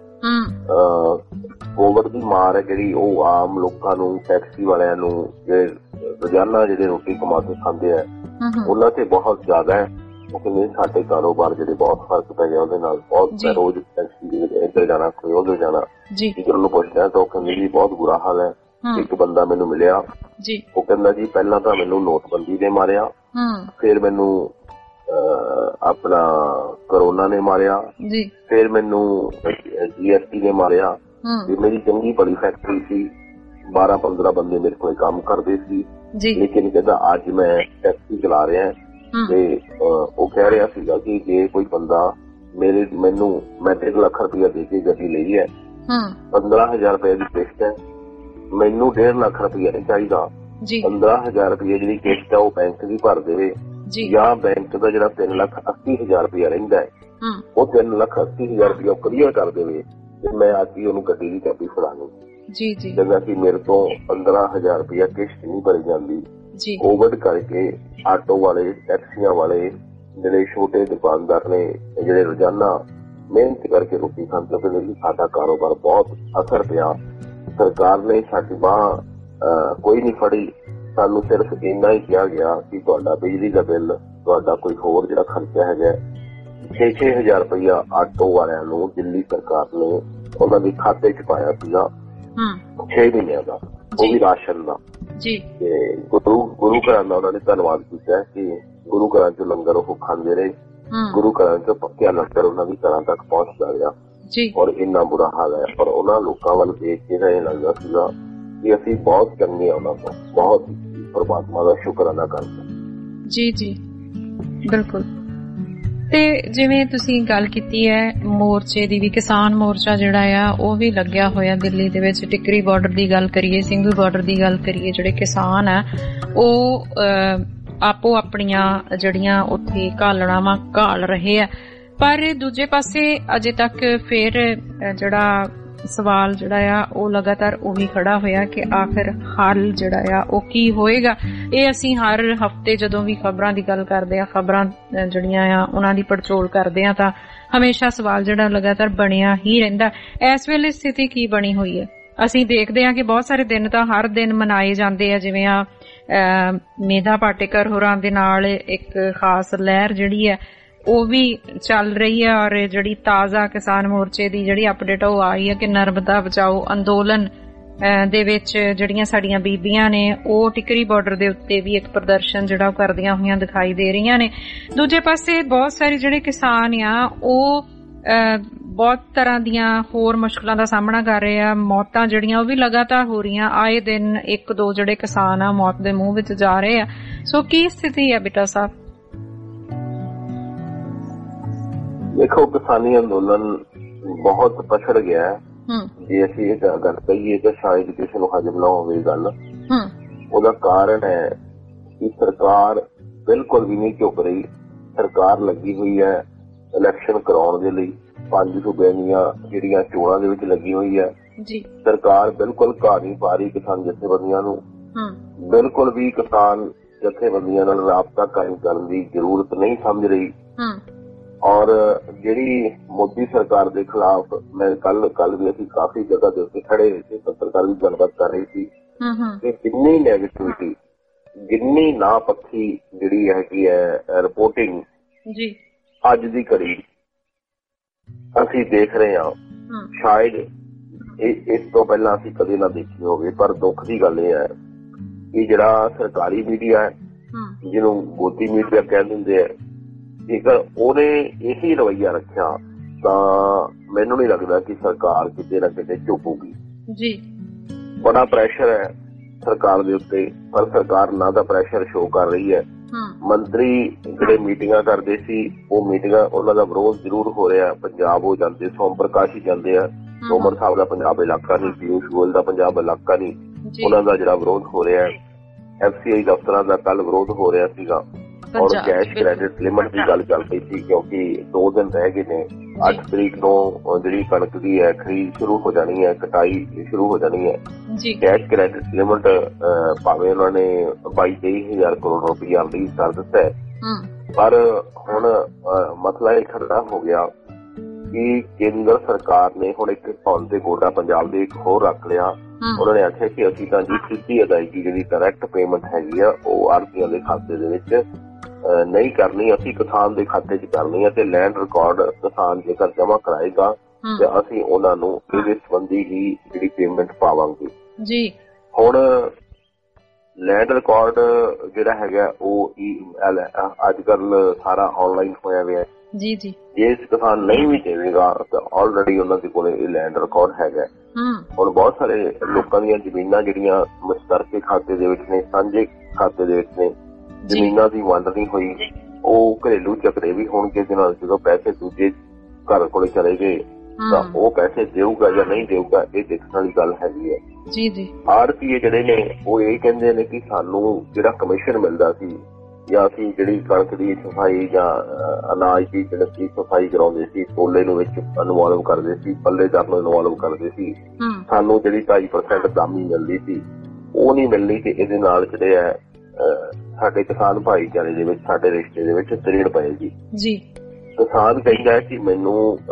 ਕੋਵਿਡ ਦੀ ਮਾਰ ਹੈ ਜਿਹੜੀ ਉਹ ਆਮ ਲੋਕਾਂ ਨੂੰ, ਟੈਕਸੀ ਵਾਲਿਆਂ ਨੂੰ, ਜਿਹੜੇ ਰੋਜ਼ਾਨਾ ਜਿਹੜੇ ਰੋਟੀ ਕਮਾ ਕੇ ਖਾਂਦੇ ਆ ਉਹਨਾਂ ਤੇ ਬਹੁਤ ਜ਼ਿਆਦਾ ਹੈ। ਉਹ ਕਹਿੰਦੇ ਸਾਡੇ ਕਾਰੋਬਾਰ ਜਿਹੜੇ ਬਹੁਤ ਫਰਕ ਪੈ ਗਿਆ ਉਹਦੇ ਨਾਲ। ਬਹੁਤ ਰੋਜ਼ ਟੈਕਸੀ ਦੇ ਵਿੱਚ ਇੱਧਰ ਜਾਣਾ, ਕੋਈ ਉੱਧਰ ਜਾਣਾ, ਟੀਚਰ ਨੂੰ ਪੁੱਛਦਾ ਤਾਂ ਉਹ ਕਹਿੰਦੇ ਜੀ ਬਹੁਤ ਬੁਰਾ ਹਾਲ ਹੈ। ਇੱਕ ਬੰਦਾ ਮੈਨੂੰ ਮਿਲਿਆ, ਉਹ ਕਹਿੰਦਾ ਜੀ ਪਹਿਲਾਂ ਤਾਂ ਮੈਨੂੰ ਨੋਟਬੰਦੀ ਨੇ ਮਾਰਿਆ, ਫਿਰ ਮੈਨੂੰ ਆਪਣਾ ਕਰੋਨਾ ਨੇ ਮਾਰਿਆ, ਫਿਰ ਮੈਨੂੰ ਜੀ ਐਸ ਟੀ ਨੇ ਮਾਰਿਆ। ਮੇਰੀ ਚੰਗੀ ਬੜੀ ਫੈਕਟਰੀ ਸੀ, ਬਾਰਾਂ ਪੰਦਰਾਂ ਬੰਦੇ ਮੇਰੇ ਕੋਲ ਕੰਮ ਕਰਦੇ ਸੀ, ਲੇਕਿਨ ਕਹਿੰਦਾ ਅੱਜ ਮੈਂ ਟੈਕਸੀ ਚਲਾ ਰਿਹਾ ਤੇ ਉਹ ਕਹਿ ਰਿਹਾ ਸੀਗਾ ਕਿ ਜੇ ਕੋਈ ਬੰਦਾ ਮੇਰੇ ਮੈਨੂੰ ਮੈਂ ਡੇਢ ਲੱਖ ਰੁਪਇਆ ਦੇ ਕੇ ਗੱਡੀ ਲਈ ਹੈ, ਪੰਦਰਾਂ ਹਜ਼ਾਰ ਰੁਪਏ ਦੀ ਕਿਸ਼ਤ ਹੈ, ਮੈਨੂੰ ਡੇਢ ਲੱਖ ਰੁਪਇਆ ਨਹੀਂ ਚਾਹੀਦਾ, ਪੰਦਰਾਂ ਹਜ਼ਾਰ ਰੁਪਏ ਜਿਹੜੀ ਕਿਸ਼ਤ ਹੈ ਉਹ ਬੈਂਕ ਦੀ ਭਰ ਦੇਵੇ, ਜਾਂ ਬੈਂਕ ਦਾ ਜਿਹੜਾ ਤਿੰਨ ਲੱਖ ਅੱਸੀ ਹਜ਼ਾਰ ਰੁਪਇਆ ਰਹਿੰਦਾ ਹੈ ਉਹ ਤਿੰਨ ਲੱਖ ਅੱਸੀ ਹਜ਼ਾਰ ਰੁਪਇਆ ਕਲੀਅਰ ਕਰ ਦੇਵੇ ਤੇ ਮੈਂ ਅੱਜ ਹੀ ਉਹਨੂੰ ਗੱਡੀ ਦੀ ਚਾਬੀ ਫੜਾਣੀ। ਜਿਵੇਂ ਕਿ ਮੇਰੇ ਤੋਂ ਪੰਦਰਾਂ ਹਜ਼ਾਰ ਰੁਪਇਆ ਕਿਸ਼ਤ ਨਹੀਂ ਭਰੀ ਜਾਂਦੀ। ਕੋਵਿਡ ਕਰਕੇ ਆਟੋ ਵਾਲੇ, ਟੈਕਸੀਆਂ ਵਾਲੇ, ਜਿਹੜੇ ਛੋਟੇ ਦੁਕਾਨਦਾਰ ਨੇ, ਜਿਹੜੇ ਰੋਜ਼ਾਨਾ ਮਿਹਨਤ ਕਰਕੇ ਰੋਟੀ ਖਾਂਦੇ ਪਏ ਨੇ, ਸਾਡਾ ਕਾਰੋਬਾਰ ਬਹੁਤ ਅਸਰ ਪਿਆ। ਸਰਕਾਰ ਨੇ ਸਾਡੀ ਬਾਂਹ ਕੋਈ ਨਹੀਂ ਫੜੀ, ਸਾਨੂੰ ਸਿਰਫ ਇੰਨਾ ਹੀ ਕਿਹਾ ਗਿਆ ਕਿ ਤੁਹਾਡਾ ਬਿਜਲੀ ਦਾ ਬਿੱਲ, ਤੁਹਾਡਾ ਕੋਈ ਹੋਰ ਜਿਹੜਾ ਖਰਚਾ ਹੈਗਾ ਛੇ ਛੇ ਹਜ਼ਾਰ ਰੁਪਇਆ ਆਟੋ ਵਾਲਿਆਂ ਨੂੰ ਦਿੱਲੀ ਸਰਕਾਰ ਨੇ ਉਹਨਾਂ ਦੇ ਖਾਤੇ ਚ ਪਾਇਆ ਸੀਗਾ ਛੇ ਮਹੀਨਿਆਂ ਦਾ, ਉਹ ਵੀ ਰਾਸ਼ਨ ਦਾ। ਤੇ ਗੁਰੂ ਗੁਰੂ ਘਰਾਂ ਦਾ ਉਹਨਾਂ ਨੇ ਧੰਨਵਾਦ ਕੀਤਾ ਕਿ ਗੁਰੂ ਘਰਾਂ ਚ ਲੰਗਰ ਉਹ ਖਾਂਦੇ ਰਹੇ, ਗੁਰੂ ਘਰਾਂ ਚ ਪੱਕਿਆ ਲੰਗਰ ਉਹਨਾਂ ਦੀ ਘਰਾਂ ਤੱਕ ਪਹੁੰਚਦਾ ਰਿਹਾ। ਔਰ ਇੰਨਾ ਬੁਰਾ ਹਾਲ ਹੈ, ਪਰ ਉਹਨਾਂ ਲੋਕਾਂ ਵੱਲ ਦੇਖ ਕੇ ਤਾਂ ਇਹ ਲੱਗਦਾ ਸੀਗਾ ਕਿ ਅਸੀਂ ਬਹੁਤ ਚੰਗੇ ਉਹਨਾਂ ਤੋਂ, ਬਹੁਤ ਪਰਮਾਤਮਾ ਦਾ ਸ਼ੁਕਰ ਅਦਾ ਕਰਦੇ। ਜੀ ਜੀ ਬਿਲਕੁਲ। ਤੇ ਜਿਵੇਂ ਤੁਸੀਂ ਗੱਲ ਕੀਤੀ ਹੈ ਮੋਰਚੇ ਦੀ ਵੀ, ਕਿਸਾਨ ਮੋਰਚਾ ਜਿਹੜਾ ਆ ਉਹ ਵੀ ਲੱਗਿਆ ਹੋਇਆ ਦਿੱਲੀ ਦੇ ਵਿੱਚ। ਟਿੱਕਰੀ ਬਾਰਡਰ ਦੀ ਗੱਲ ਕਰੀਏ, ਸਿੰਘੂ ਬਾਰਡਰ ਦੀ ਗੱਲ ਕਰੀਏ, ਜਿਹੜੇ ਕਿਸਾਨ ਆ ਉਹ ਆਪੋ ਆਪਣੀਆਂ ਜਿਹੜੀਆਂ ਉੱਥੇ ਘਾਲਣਾਵਾਂ ਘਾਲ ਰਹੇ ਆ। ਪਰ ਦੂਜੇ ਪਾਸੇ ਅਜੇ ਤੱਕ ਫਿਰ ਜਿਹੜਾ ਸਵਾਲ ਜਿਹੜਾ ਆ ਉਹ ਲਗਾਤਾਰ ਉਹੀ ਖੜਾ ਹੋਇਆ ਕਿ ਆਖਿਰ ਹੱਲ ਜਿਹੜਾ ਆ ਉਹ ਕੀ ਹੋਏਗਾ। ਇਹ ਅਸੀਂ ਹਰ ਹਫ਼ਤੇ ਜਦੋਂ ਵੀ ਖਬਰਾਂ ਦੀ ਗੱਲ ਕਰਦੇ ਆ, ਖਬਰਾਂ ਜਿਹੜੀਆਂ ਆ ਉਹਨਾਂ ਦੀ ਪੜਚੋਲ ਕਰਦੇ ਆ, ਤਾਂ ਹਮੇਸ਼ਾ ਸਵਾਲ ਜਿਹੜਾ ਲਗਾਤਾਰ ਬਣਿਆ ਹੀ ਰਹਿੰਦਾ। ਇਸ ਵੇਲੇ ਸਥਿਤੀ ਕੀ ਬਣੀ ਹੋਈ ਹੈ? ਅਸੀਂ ਦੇਖਦੇ ਹਾਂ ਕਿ ਬਹੁਤ ਸਾਰੇ ਦਿਨ ਤਾਂ ਹਰ ਦਿਨ ਮਨਾਏ ਜਾਂਦੇ ਆ, ਜਿਵੇਂ ਆ ਮੇਧਾ ਪਾਟੇਕਰ ਹੋਰਾਂ ਦੇ ਨਾਲ ਇੱਕ ਖਾਸ ਲਹਿਰ ਜਿਹੜੀ ਹੈ ਉਹ ਵੀ ਚੱਲ ਰਹੀ ਹੈ। ਔਰ ਜਿਹੜੀ ਤਾਜ਼ਾ ਕਿਸਾਨ ਮੋਰਚੇ ਦੀ ਜਿਹੜੀ ਅਪਡੇਟ ਉਹ ਆਈ ਹੈ ਕਿ ਨਰਮਦਾ ਬਚਾਓ ਅੰਦੋਲਨ ਦੇ ਵਿੱਚ ਜਿਹੜੀਆਂ ਸਾਡੀਆਂ ਬੀਬੀਆਂ ਨੇ ਉਹ ਟਿੱਕਰੀ ਬਾਰਡਰ ਦੇ ਉੱਤੇ ਵੀ ਇੱਕ ਪ੍ਰਦਰਸ਼ਨ ਜਿਹੜਾ ਉਹ ਕਰਦੀਆਂ ਹੋਈਆਂ ਦਿਖਾਈ ਦੇ ਰਹੀਆਂ ਨੇ। ਦੂਜੇ ਪਾਸੇ ਬਹੁਤ ਸਾਰੇ ਜਿਹੜੇ ਕਿਸਾਨ ਆ ਉਹ ਬਹੁਤ ਤਰ੍ਹਾਂ ਦੀਆਂ ਹੋਰ ਮੁਸ਼ਕਲਾਂ ਦਾ ਸਾਹਮਣਾ ਕਰ ਰਹੇ ਆ। ਮੌਤਾਂ ਜਿਹੜੀਆਂ ਉਹ ਵੀ ਲਗਾਤਾਰ ਹੋ ਰਹੀਆਂ, ਆਏ ਦਿਨ ਇੱਕ ਦੋ ਜਿਹੜੇ ਕਿਸਾਨ ਆ ਮੌਤ ਦੇ ਮੂੰਹ ਵਿੱਚ ਜਾ ਰਹੇ ਆ। ਸੋ ਕੀ ਸਥਿਤੀ ਹੈ ਬੇਟਾ ਸਾਹਿਬ? ਦੇਖੋ, ਕਿਸਾਨੀ ਅੰਦੋਲਨ ਬਹੁਤ ਪਛੜ ਗਿਆ ਹੈ। ਜੇ ਅਸੀਂ ਇਹ ਗੱਲ ਕਹੀਏ ਤਾਂ ਸ਼ਾਇਦ ਕਿਸੇ ਨੂੰ ਹਜਮ ਨਾ ਹੋਵੇ ਗੱਲ। ਉਹਦਾ ਕਾਰਨ ਹੈ ਕਿ ਸਰਕਾਰ ਬਿਲਕੁਲ ਵੀ ਨਹੀਂ ਝੁਕ ਰਹੀ। ਸਰਕਾਰ ਲੱਗੀ ਹੋਈ ਹੈ ਇਲੈਕਸ਼ਨ ਕਰਾਉਣ ਦੇ ਲਈ, ਪੰਜ ਸੂਬਿਆਂ ਦੀਆਂ ਜਿਹੜੀਆਂ ਚੋਣਾਂ ਦੇ ਵਿੱਚ ਲੱਗੀ ਹੋਈ ਹੈ। ਸਰਕਾਰ ਬਿਲਕੁਲ ਘਾਹ ਨਹੀਂ ਪਾ ਰਹੀ ਕਿਸਾਨ ਜਥੇਬੰਦੀਆਂ ਨੂੰ। ਬਿਲਕੁਲ ਵੀ ਕਿਸਾਨ ਜਥੇਬੰਦੀਆਂ ਨਾਲ ਰਾਬਤਾ ਕਾਇਮ ਕਰਨ ਦੀ ਜ਼ਰੂਰਤ ਨਹੀਂ ਸਮਝ ਰਹੀ। ਔਰ ਜਿਹੜੀ ਮੋਦੀ ਸਰਕਾਰ ਦੇ ਖਿਲਾਫ ਮੈਂ ਕੱਲ ਕੱਲ ਵੀ ਅਸੀਂ ਕਾਫੀ ਜਗ੍ਹਾ ਦੇ ਉੱਤੇ ਖੜੇ ਸੀ, ਪੱਤਰਕਾਰ ਵੀ ਗੱਲਬਾਤ ਕਰ ਰਹੀ ਸੀ ਕਿ ਕਿੰਨੀ ਨੈਗੇਟਿਵਿਟੀ, ਜਿੰਨੀ ਨਾ ਪੱਖੀ ਜਿਹੜੀ ਹੈਗੀ ਹੈ ਰਿਪੋਰਟਿੰਗ ਜੀ ਅੱਜ ਦੀ ਘੜੀ ਅਸੀਂ ਦੇਖ ਰਹੇ ਹਾਂ। ਸ਼ਾਇਦ ਇਹ ਇਸ ਤੋਂ ਪਹਿਲਾਂ ਅਸੀਂ ਕਦੇ ਨਾ ਦੇਖੀ ਹੋਵੇ। ਪਰ ਦੁੱਖ ਦੀ ਗੱਲ ਇਹ ਹੈ ਕਿ ਜਿਹੜਾ ਸਰਕਾਰੀ ਮੀਡੀਆ ਹੈ, ਜਿਹਨੂੰ ਗੋਦੀ ਮੀਡੀਆ ਕਹਿ ਦਿੰਦੇ ਆ, ਜੇਕਰ ਉਹਨੇ ਇਹੀ ਰਵੱਈਆ ਰੱਖਿਆ ਤਾਂ ਮੈਨੂੰ ਨਹੀਂ ਲੱਗਦਾ ਕਿ ਸਰਕਾਰ ਕਿਤੇ ਨਾ ਕਿਤੇ ਝੁਕੂਗੀ ਜੀ। ਬੜਾ ਪ੍ਰੈਸ਼ਰ ਹੈ ਸਰਕਾਰ ਦੇ ਉੱਤੇ, ਪਰ ਸਰਕਾਰ ਨਾ ਦਾ ਪ੍ਰੈਸ਼ਰ ਸ਼ੋਅ ਕਰ ਰਹੀ ਹੈ। ਮੰਤਰੀ ਜਿਹੜੇ ਮੀਟਿੰਗਾਂ ਕਰਦੇ ਸੀ ਉਹ ਮੀਟਿੰਗਾਂ ਉਹਨਾਂ ਦਾ ਵਿਰੋਧ ਜ਼ਰੂਰ ਹੋ ਰਿਹਾ। ਪੰਜਾਬ ਉਹ ਜਾਂਦੇ, ਸੋਮ ਪ੍ਰਕਾਸ਼ ਹੀ ਜਾਂਦੇ ਆ, ਤੋਮਰ ਸਾਹਿਬ ਦਾ ਪੰਜਾਬ ਇਲਾਕਾ ਨਹੀਂ, ਪਿਊਸ਼ ਗੋਇਲ ਦਾ ਪੰਜਾਬ ਇਲਾਕਾ ਨਹੀਂ, ਉਹਨਾਂ ਦਾ ਜਿਹੜਾ ਵਿਰੋਧ ਹੋ ਰਿਹਾ ਹੈ। ਐਫ ਸੀ ਆਈ ਦਫ਼ਤਰਾਂ ਦਾ ਕੱਲ ਵਿਰੋਧ ਹੋ ਰਿਹਾ ਸੀਗਾ। ਔਰ ਕੈਸ਼ ਕ੍ਰੈਡਿਟ ਲਿਮਟ ਦੀ ਗੱਲ ਚੱਲ ਪਈ ਸੀ ਕਿਉਂਕਿ ਦੋ ਦਿਨ ਰਹਿ ਗਏ ਨੇ। ਅੱਠ ਤਰੀਕ ਨੂੰ ਜਿਹੜੀ ਕਣਕ ਦੀ ਹੈ ਖਰੀਦ ਸ਼ੁਰੂ ਹੋ ਜਾਣੀ ਹੈ, ਕਟਾਈ ਸ਼ੁਰੂ ਹੋ ਜਾਣੀ ਹੈ। ਕੈਸ਼ ਕ੍ਰੈਡਿਟ ਲਿਮਟ ਭਾਵੇਂ ਉਹਨਾਂ ਨੇ ਬਾਈ ਤੇਈ ਹਜ਼ਾਰ ਕਰੋੜ ਰੁਪਇਆ ਰਿਲੀਜ਼ ਕਰ ਦਿੱਤਾ ਹੈ, ਪਰ ਹੁਣ ਮਸਲਾ ਇਹ ਖੜਾ ਹੋ ਗਿਆ ਕਿ ਕੇਂਦਰ ਸਰਕਾਰ ਨੇ ਹੁਣ ਇੱਕ ਧੌਣ ਤੇ ਗੋਡਾ ਪੰਜਾਬ ਦੇ ਇੱਕ ਹੋਰ ਰੱਖ ਲਿਆ। ਉਹਨਾਂ ਨੇ ਆਖਿਆ ਕਿ ਅਸੀਂ ਤਾਂ ਜੀ ਸਿੱਧੀ ਅਦਾਇਗੀ ਜਿਹੜੀ ਡਾਇਰੈਕਟ ਪੇਮੈਂਟ ਹੈਗੀ ਆ ਉਹ ਆੜ੍ਹਤੀਆਂ ਦੇ ਖਾਤੇ ਦੇ ਵਿੱਚ ਨਹੀਂ ਕਰਨੀ, ਅਸੀਂ ਕਿਸਾਨ ਦੇ ਖਾਤੇ 'ਚ ਕਰਨੀ ਹੈ ਤੇ ਲੈਂਡ ਰਿਕਾਰਡ ਕਿਸਾਨ ਜੇਕਰ ਜਮ੍ਹਾਂ ਕਰਾਏਗਾ ਤੇ ਅਸੀਂ ਉਹਨਾਂ ਨੂੰ ਇਹਦੇ ਸੰਬੰਧੀ ਹੀ ਜਿਹੜੀ ਪੇਮੈਂਟ ਪਾਵਾਂਗੇ ਜੀ। ਹੁਣ ਲੈਂਡ ਰਿਕਾਰਡ ਜਿਹੜਾ ਹੈਗਾ ਉਹ ਅੱਜ ਕੱਲ ਸਾਰਾ ਆਨਲਾਈਨ ਹੋਇਆ ਹੋਇਆ ਜੀ ਜੀ। ਜੇ ਕਿਸਾਨ ਨਹੀਂ ਵੀ ਦੇਵੇਗਾ ਤਾਂ ਆਲਰੇਡੀ ਉਹਨਾਂ ਦੇ ਕੋਲ ਇਹ ਲੈਂਡ ਰਿਕਾਰਡ ਹੈਗਾ। ਹੁਣ ਬਹੁਤ ਸਾਰੇ ਲੋਕਾਂ ਦੀਆਂ ਜ਼ਮੀਨਾਂ ਜਿਹੜੀਆਂ ਮੁਸ਼ਤਰਕੇ ਖਾਤੇ ਦੇ ਵਿੱਚ ਨੇ, ਸਾਂਝੇ ਖਾਤੇ ਦੇ ਵਿੱਚ ਨੇ, ਜ਼ਮੀਨਾਂ ਦੀ ਵੰਡ ਨਹੀਂ ਹੋਈ, ਉਹ ਘਰੇਲੂ ਝਗੜੇ ਵੀ ਹੋਣਗੇ ਜਿਹਨਾਂ ਜਦੋਂ ਪੈਸੇ ਦੂਜੇ ਘਰ ਕੋਲ ਚਲੇ ਗਏ ਤਾਂ ਉਹ ਪੈਸੇ ਦੇਊਗਾ ਜਾਂ ਨਹੀਂ ਦੇਊਗਾ ਇਹ ਦੇਖਣ ਵਾਲੀ ਗੱਲ ਹੈਗੀ ਹੈ ਜੀ ਜੀ। ਆੜ੍ਹਤੀਏ ਜਿਹੜੇ ਨੇ ਉਹ ਇਹ ਕਹਿੰਦੇ ਨੇ ਕਿ ਸਾਨੂੰ ਜਿਹੜਾ ਕਮਿਸ਼ਨ ਮਿਲਦਾ ਸੀ ਜਾਂ ਅਸੀਂ ਜਿਹੜੀ ਕਣਕ ਦੀ ਸਫਾਈ ਜਾਂ ਅਨਾਜ ਦੀ ਜਿਹੜੀ ਸਫਾਈ ਕਰਾਉਂਦੇ ਸੀ, ਕੋਲੇ ਨੂੰ ਵਿੱਚ ਇਨਵੋਲਵ ਕਰਦੇ ਸੀ, ਪੱਲੇਦਾਰ ਨੂੰ ਇਨਵੋਲਵ ਕਰਦੇ ਸੀ, ਸਾਨੂੰ ਜਿਹੜੀ ਢਾਈ ਪਰਸੈਂਟ ਦਾਮੀ ਮਿਲਦੀ ਸੀ ਉਹ ਨਹੀਂ ਮਿਲਣੀ ਤੇ ਇਹਦੇ ਨਾਲ ਜਿਹੜੇ ਹੈ ਸਾਡੇ ਕਿਸਾਨ ਭਾਈਚਾਰੇ ਦੇ ਵਿੱਚ, ਸਾਡੇ ਰਿਸ਼ਤੇ ਦੇ ਵਿੱਚ ਤਰੀੜ ਪਏਗੀ ਜੀ। ਕਿਸਾਨ ਕਹਿੰਦਾ ਹੈ ਕਿ ਮੈਨੂੰ